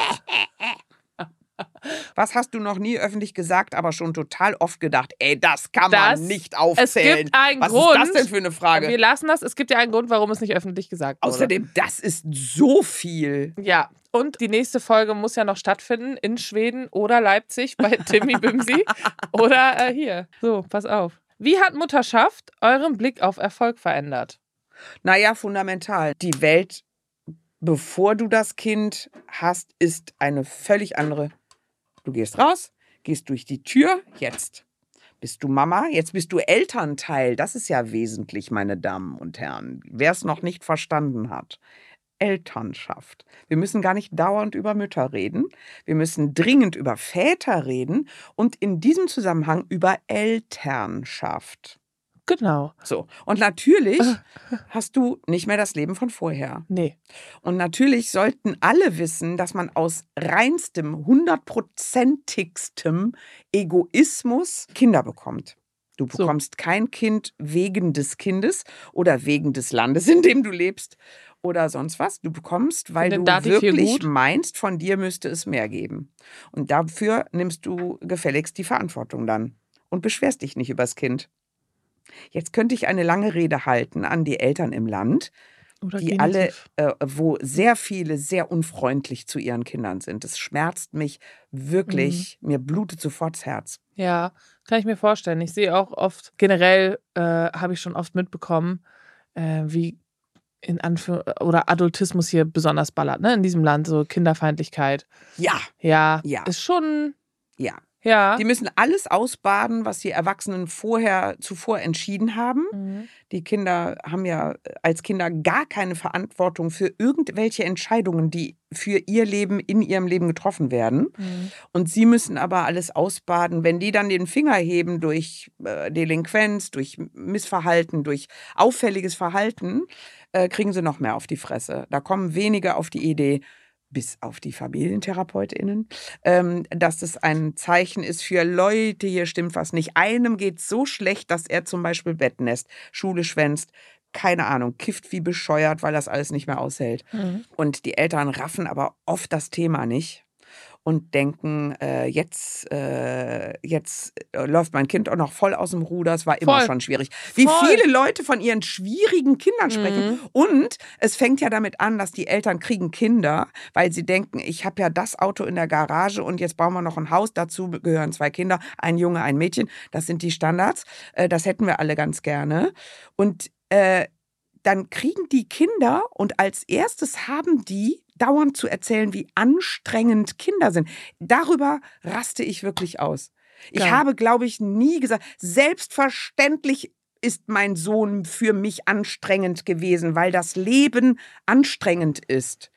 Was hast du noch nie öffentlich gesagt, aber schon total oft gedacht? Ey, das kann Das- man nicht aufzählen. Es gibt einen Was Grund. ist das denn für eine Frage? Wir lassen das. Es gibt ja einen Grund, warum es nicht öffentlich gesagt wurde. Außerdem, das ist so viel. Ja, und die nächste Folge muss ja noch stattfinden in Schweden oder Leipzig bei Timmy Bimsi oder äh, hier. So, pass auf. Wie hat Mutterschaft euren Blick auf Erfolg verändert? Naja, fundamental. Die Welt, bevor du das Kind hast, ist eine völlig andere. Du gehst raus, gehst durch die Tür, jetzt bist du Mama, jetzt bist du Elternteil. Das ist ja wesentlich, meine Damen und Herren. Wer es noch nicht verstanden hat. Elternschaft. Wir müssen gar nicht dauernd über Mütter reden. Wir müssen dringend über Väter reden und in diesem Zusammenhang über Elternschaft. Genau. So. Und natürlich hast du nicht mehr das Leben von vorher. Nee. Und natürlich sollten alle wissen, dass man aus reinstem, hundertprozentigstem Egoismus Kinder bekommt. Du So. bekommst kein Kind wegen des Kindes oder wegen des Landes, in dem du lebst oder sonst was. Du bekommst, weil Findet du Dati viel wirklich gut? meinst, von dir müsste es mehr geben. Und dafür nimmst du gefälligst die Verantwortung dann und beschwerst dich nicht übers Kind. Jetzt könnte ich eine lange Rede halten an die Eltern im Land, Oder die alle, äh, wo sehr viele sehr unfreundlich zu ihren Kindern sind. Es schmerzt mich wirklich, mir blutet sofort das Herz. Ja, kann ich mir vorstellen. Ich sehe auch oft, generell äh, habe ich schon oft mitbekommen, äh, wie in Anführ oder Adultismus hier besonders ballert, ne? In diesem Land, so Kinderfeindlichkeit. Ja, Ja, Ja. ist schon, ja. ja. Die müssen alles ausbaden, was die Erwachsenen vorher zuvor entschieden haben. Mhm. Die Kinder haben ja als Kinder gar keine Verantwortung für irgendwelche Entscheidungen, die für ihr Leben in ihrem Leben getroffen werden. Mhm. Und sie müssen aber alles ausbaden. Wenn die dann den Finger heben durch äh, Delinquenz, durch Missverhalten, durch auffälliges Verhalten, äh, kriegen sie noch mehr auf die Fresse. Da kommen wenige auf die Idee, bis auf die FamilientherapeutInnen, ähm, dass es ein Zeichen ist für Leute, hier stimmt was nicht. Einem geht so schlecht, dass er zum Beispiel Bettnässt, Schule schwänzt, keine Ahnung, kifft wie bescheuert, weil das alles nicht mehr aushält. Mhm. Und die Eltern raffen aber oft das Thema nicht und denken, äh, jetzt, äh, jetzt äh, läuft mein Kind auch noch voll aus dem Ruder. Es war immer Voll. schon schwierig. Wie Voll. viele Leute von ihren schwierigen Kindern sprechen. Mhm. Und es fängt ja damit an, dass die Eltern kriegen Kinder, weil sie denken, ich habe ja das Auto in der Garage und jetzt bauen wir noch ein Haus. Dazu gehören zwei Kinder, ein Junge, ein Mädchen. Das sind die Standards. Äh, das hätten wir alle ganz gerne. Und äh, dann kriegen die Kinder und als erstes haben die dauernd zu erzählen, wie anstrengend Kinder sind. Darüber raste ich wirklich aus. Ich Geil. habe, glaube ich, nie gesagt, selbstverständlich ist mein Sohn für mich anstrengend gewesen, weil das Leben anstrengend ist.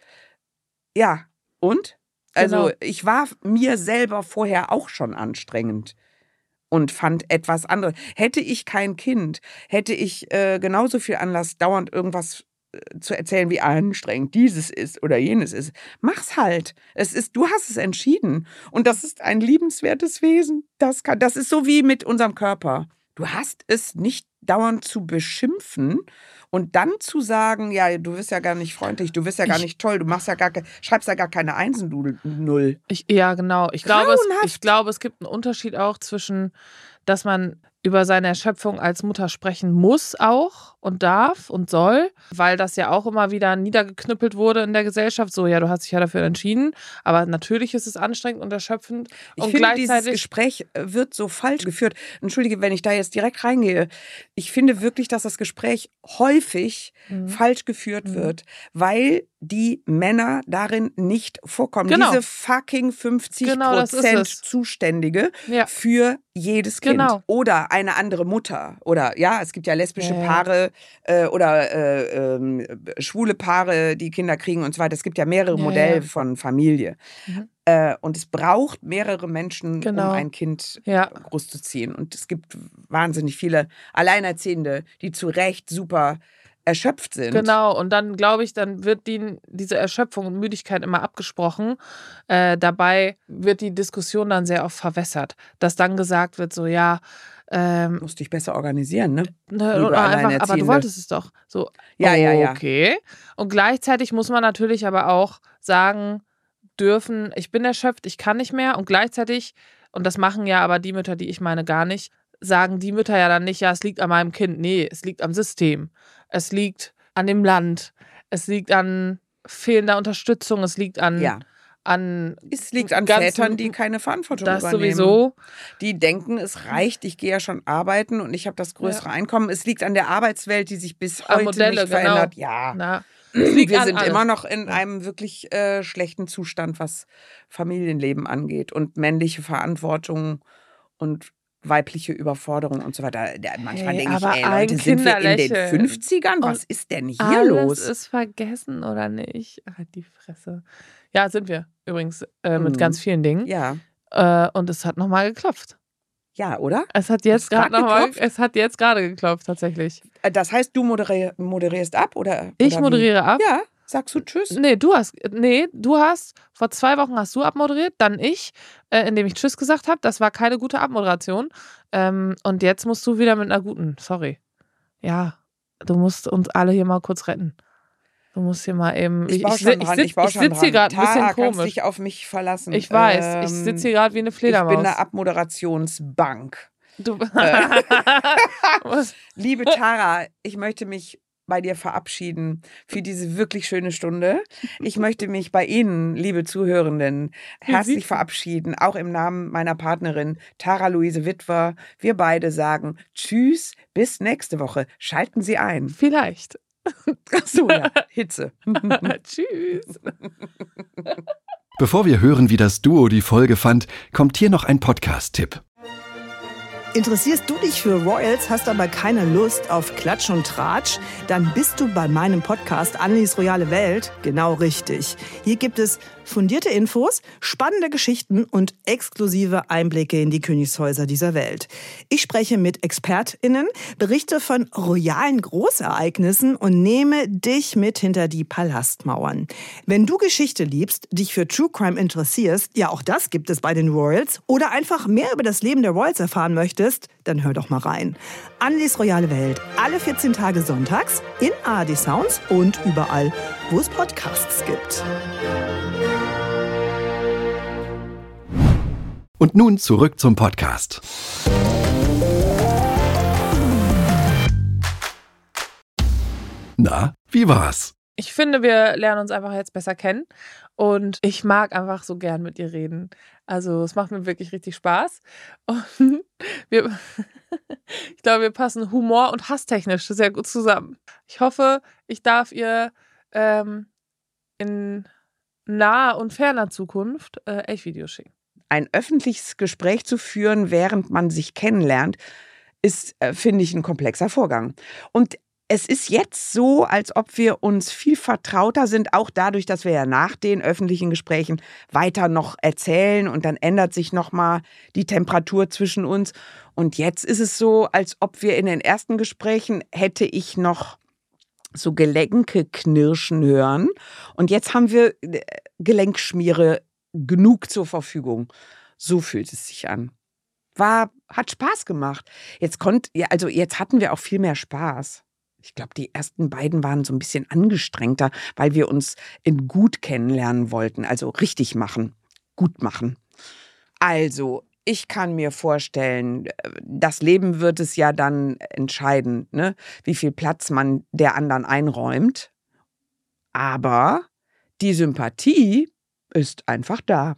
Ja, und? Also Genau. ich war mir selber vorher auch schon anstrengend. Und fand etwas anderes. Hätte ich kein Kind, hätte ich äh, genauso viel Anlass, dauernd irgendwas äh, zu erzählen, wie anstrengend dieses ist oder jenes ist. Mach's halt. Es ist, du hast es entschieden. Und das ist ein liebenswertes Wesen. Das kann, das ist so wie mit unserem Körper. Du hast es nicht dauernd zu beschimpfen und dann zu sagen, ja, du bist ja gar nicht freundlich, du bist ja gar Ich- nicht toll, du machst ja gar, ke- schreibst ja gar keine Einsen, du Null. Ich, ja, genau. Ich glaube, es, Grauenhaft. ich glaube, es gibt einen Unterschied auch zwischen, dass man über seine Erschöpfung als Mutter sprechen muss auch und darf und soll, weil das ja auch immer wieder niedergeknüppelt wurde in der Gesellschaft. So, ja, du hast dich ja dafür entschieden, aber natürlich ist es anstrengend und erschöpfend. Ich und finde, gleichzeitig dieses Gespräch wird so falsch geführt. Entschuldige, wenn ich da jetzt direkt reingehe. Ich finde wirklich, dass das Gespräch häufig Mhm. falsch geführt Mhm. wird, weil die Männer darin nicht vorkommen. Genau. Diese fucking fünfzig Genau, das ist Prozent es. Zuständige Ja. für jedes Kind. Genau. Oder eine andere Mutter. Oder ja, es gibt ja lesbische Ja, ja. Paare äh, oder äh, ähm, schwule Paare, die Kinder kriegen und so weiter. Es gibt ja mehrere Ja, Modelle ja. von Familie. Mhm. Äh, und es braucht mehrere Menschen, Genau. um ein Kind Ja. großzuziehen. Und es gibt wahnsinnig viele Alleinerziehende, die zu Recht super erschöpft sind. Genau, und dann glaube ich, dann wird die, diese Erschöpfung und Müdigkeit immer abgesprochen. Äh, dabei wird die Diskussion dann sehr oft verwässert, dass dann gesagt wird, so ja, ähm, Musst dich besser organisieren, ne? ne, Liebe oder einfach, aber du Alleinerziehende. wolltest es doch. So, Ja, ja, ja. okay. Und gleichzeitig muss man natürlich aber auch sagen dürfen, ich bin erschöpft, ich kann nicht mehr. Und gleichzeitig, und das machen ja aber die Mütter, die ich meine, gar nicht, sagen die Mütter ja dann nicht, ja, es liegt an meinem Kind. Nee, es liegt am System. Es liegt an dem Land. Es liegt an fehlender Unterstützung. Es liegt an, Ja. an Es liegt an ganzen- Vätern, die keine Verantwortung das übernehmen. sowieso. Die denken, es reicht, ich gehe ja schon arbeiten und ich habe das größere Einkommen. Es liegt an der Arbeitswelt, die sich bis An heute Modelle, nicht verändert. genau. Ja, Na, es liegt wir an sind alles. immer noch in Ja. einem wirklich äh, schlechten Zustand, was Familienleben angeht und männliche Verantwortung und weibliche Überforderung und so weiter. Ja, manchmal Hey, denke ich, aber ey ein Leute, sind wir in den Kinderlächeln. fünfzigern? Was Und ist denn hier Alles los? ist vergessen, oder nicht? Halt die Fresse. Ja, sind wir übrigens äh, mit Mhm. ganz vielen Dingen. Ja, Äh, und es hat nochmal geklopft. ja, oder? Es hat Ist jetzt gerade grad nochmal, geklopft? es hat jetzt gerade geklopft, tatsächlich. Äh, Das heißt, du moderier moderierst ab oder? Ich oder wie? moderiere ab. Ja, sagst du Tschüss? Nee, du hast, nee, du hast, vor zwei Wochen hast du abmoderiert, dann ich, äh, indem ich Tschüss gesagt habe. Das war keine gute Abmoderation. Ähm, und jetzt musst du wieder mit einer guten, sorry. Ja, du musst uns alle hier mal kurz retten. Du musst hier mal eben, Ich baue ich, schon ich, dran, sitz- ich baue ich schon sitze hier dran. gerade ein bisschen Tara, kannst komisch. dich auf mich verlassen. Ich weiß, ich Ähm, sitze hier gerade wie eine Ich Fledermaus. bin eine Abmoderationsbank. Du Äh. Was? Liebe Tara, ich möchte mich bei dir verabschieden für diese wirklich schöne Stunde. Ich möchte mich bei Ihnen, liebe Zuhörenden, herzlich sieht's? verabschieden, auch im Namen meiner Partnerin Tara Luise Witwer. Wir beide sagen Tschüss, bis nächste Woche. Schalten Sie ein. Vielleicht. Ach so, ja, Hitze. Tschüss. Bevor wir hören, wie das Duo die Folge fand, kommt hier noch ein Podcast-Tipp. Interessierst du dich für Royals, hast aber keine Lust auf Klatsch und Tratsch? Dann bist du bei meinem Podcast Annelies Royale Welt genau richtig. Hier gibt es fundierte Infos, spannende Geschichten und exklusive Einblicke in die Königshäuser dieser Welt. Ich spreche mit ExpertInnen, berichte von royalen Großereignissen und nehme dich mit hinter die Palastmauern. Wenn du Geschichte liebst, dich für True Crime interessierst, ja auch das gibt es bei den Royals, oder einfach mehr über das Leben der Royals erfahren möchtest, dann hör doch mal rein. Annelies Royale Welt, alle vierzehn Tage sonntags in A R D Sounds und überall, wo es Podcasts gibt. Und nun zurück zum Podcast. Na, wie war's? Ich finde, wir lernen uns einfach jetzt besser kennen und ich mag einfach so gern mit dir reden. Also es macht mir wirklich richtig Spaß. Und wir, ich glaube, wir passen humor- und hasstechnisch sehr gut zusammen. Ich hoffe, ich darf ihr ähm, in naher und ferner Zukunft äh, Elchvideos schicken. Ein öffentliches Gespräch zu führen, während man sich kennenlernt, ist, äh, finde ich, ein komplexer Vorgang. Und es ist jetzt so, als ob wir uns viel vertrauter sind, auch dadurch, dass wir ja nach den öffentlichen Gesprächen weiter noch erzählen und dann ändert sich nochmal die Temperatur zwischen uns. Und jetzt ist es so, als ob wir in den ersten Gesprächen hätte ich noch so Gelenke knirschen hören. Und jetzt haben wir Gelenkschmiere genug zur Verfügung. So fühlt es sich an. War, hat Spaß gemacht. Jetzt konnt, ja, also jetzt hatten wir auch viel mehr Spaß. Ich glaube, die ersten beiden waren so ein bisschen angestrengter, weil wir uns in gut kennenlernen wollten. Also richtig machen, gut machen. Also, ich kann mir vorstellen, das Leben wird es ja dann entscheiden, ne? Wie viel Platz man der anderen einräumt. Aber die Sympathie ist einfach da.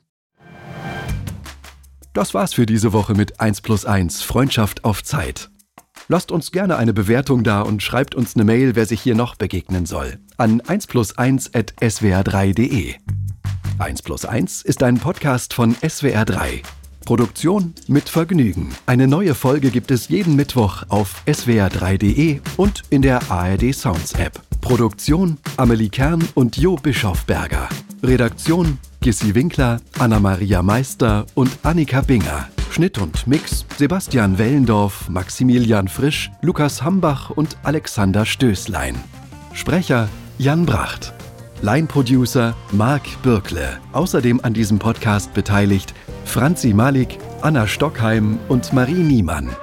Das war's für diese Woche mit eins plus eins Freundschaft auf Zeit. Lasst uns gerne eine Bewertung da und schreibt uns eine Mail, wer sich hier noch begegnen soll. An eins plus eins at s w r drei punkt d e. eins plus eins ist ein Podcast von S W R drei. Produktion mit Vergnügen. Eine neue Folge gibt es jeden Mittwoch auf s w r drei punkt d e und in der A R D Sounds App. Produktion Amelie Kern und Jo Bischofberger. Redaktion Gissi Winkler, Anna-Maria Meister und Annika Binger. Schnitt und Mix Sebastian Wellendorf, Maximilian Frisch, Lukas Hambach und Alexander Stößlein. Sprecher Jan Bracht. Line-Producer Marc Bürkle. Außerdem an diesem Podcast beteiligt Franzi Malik, Anna Stockheim und Marie Niemann.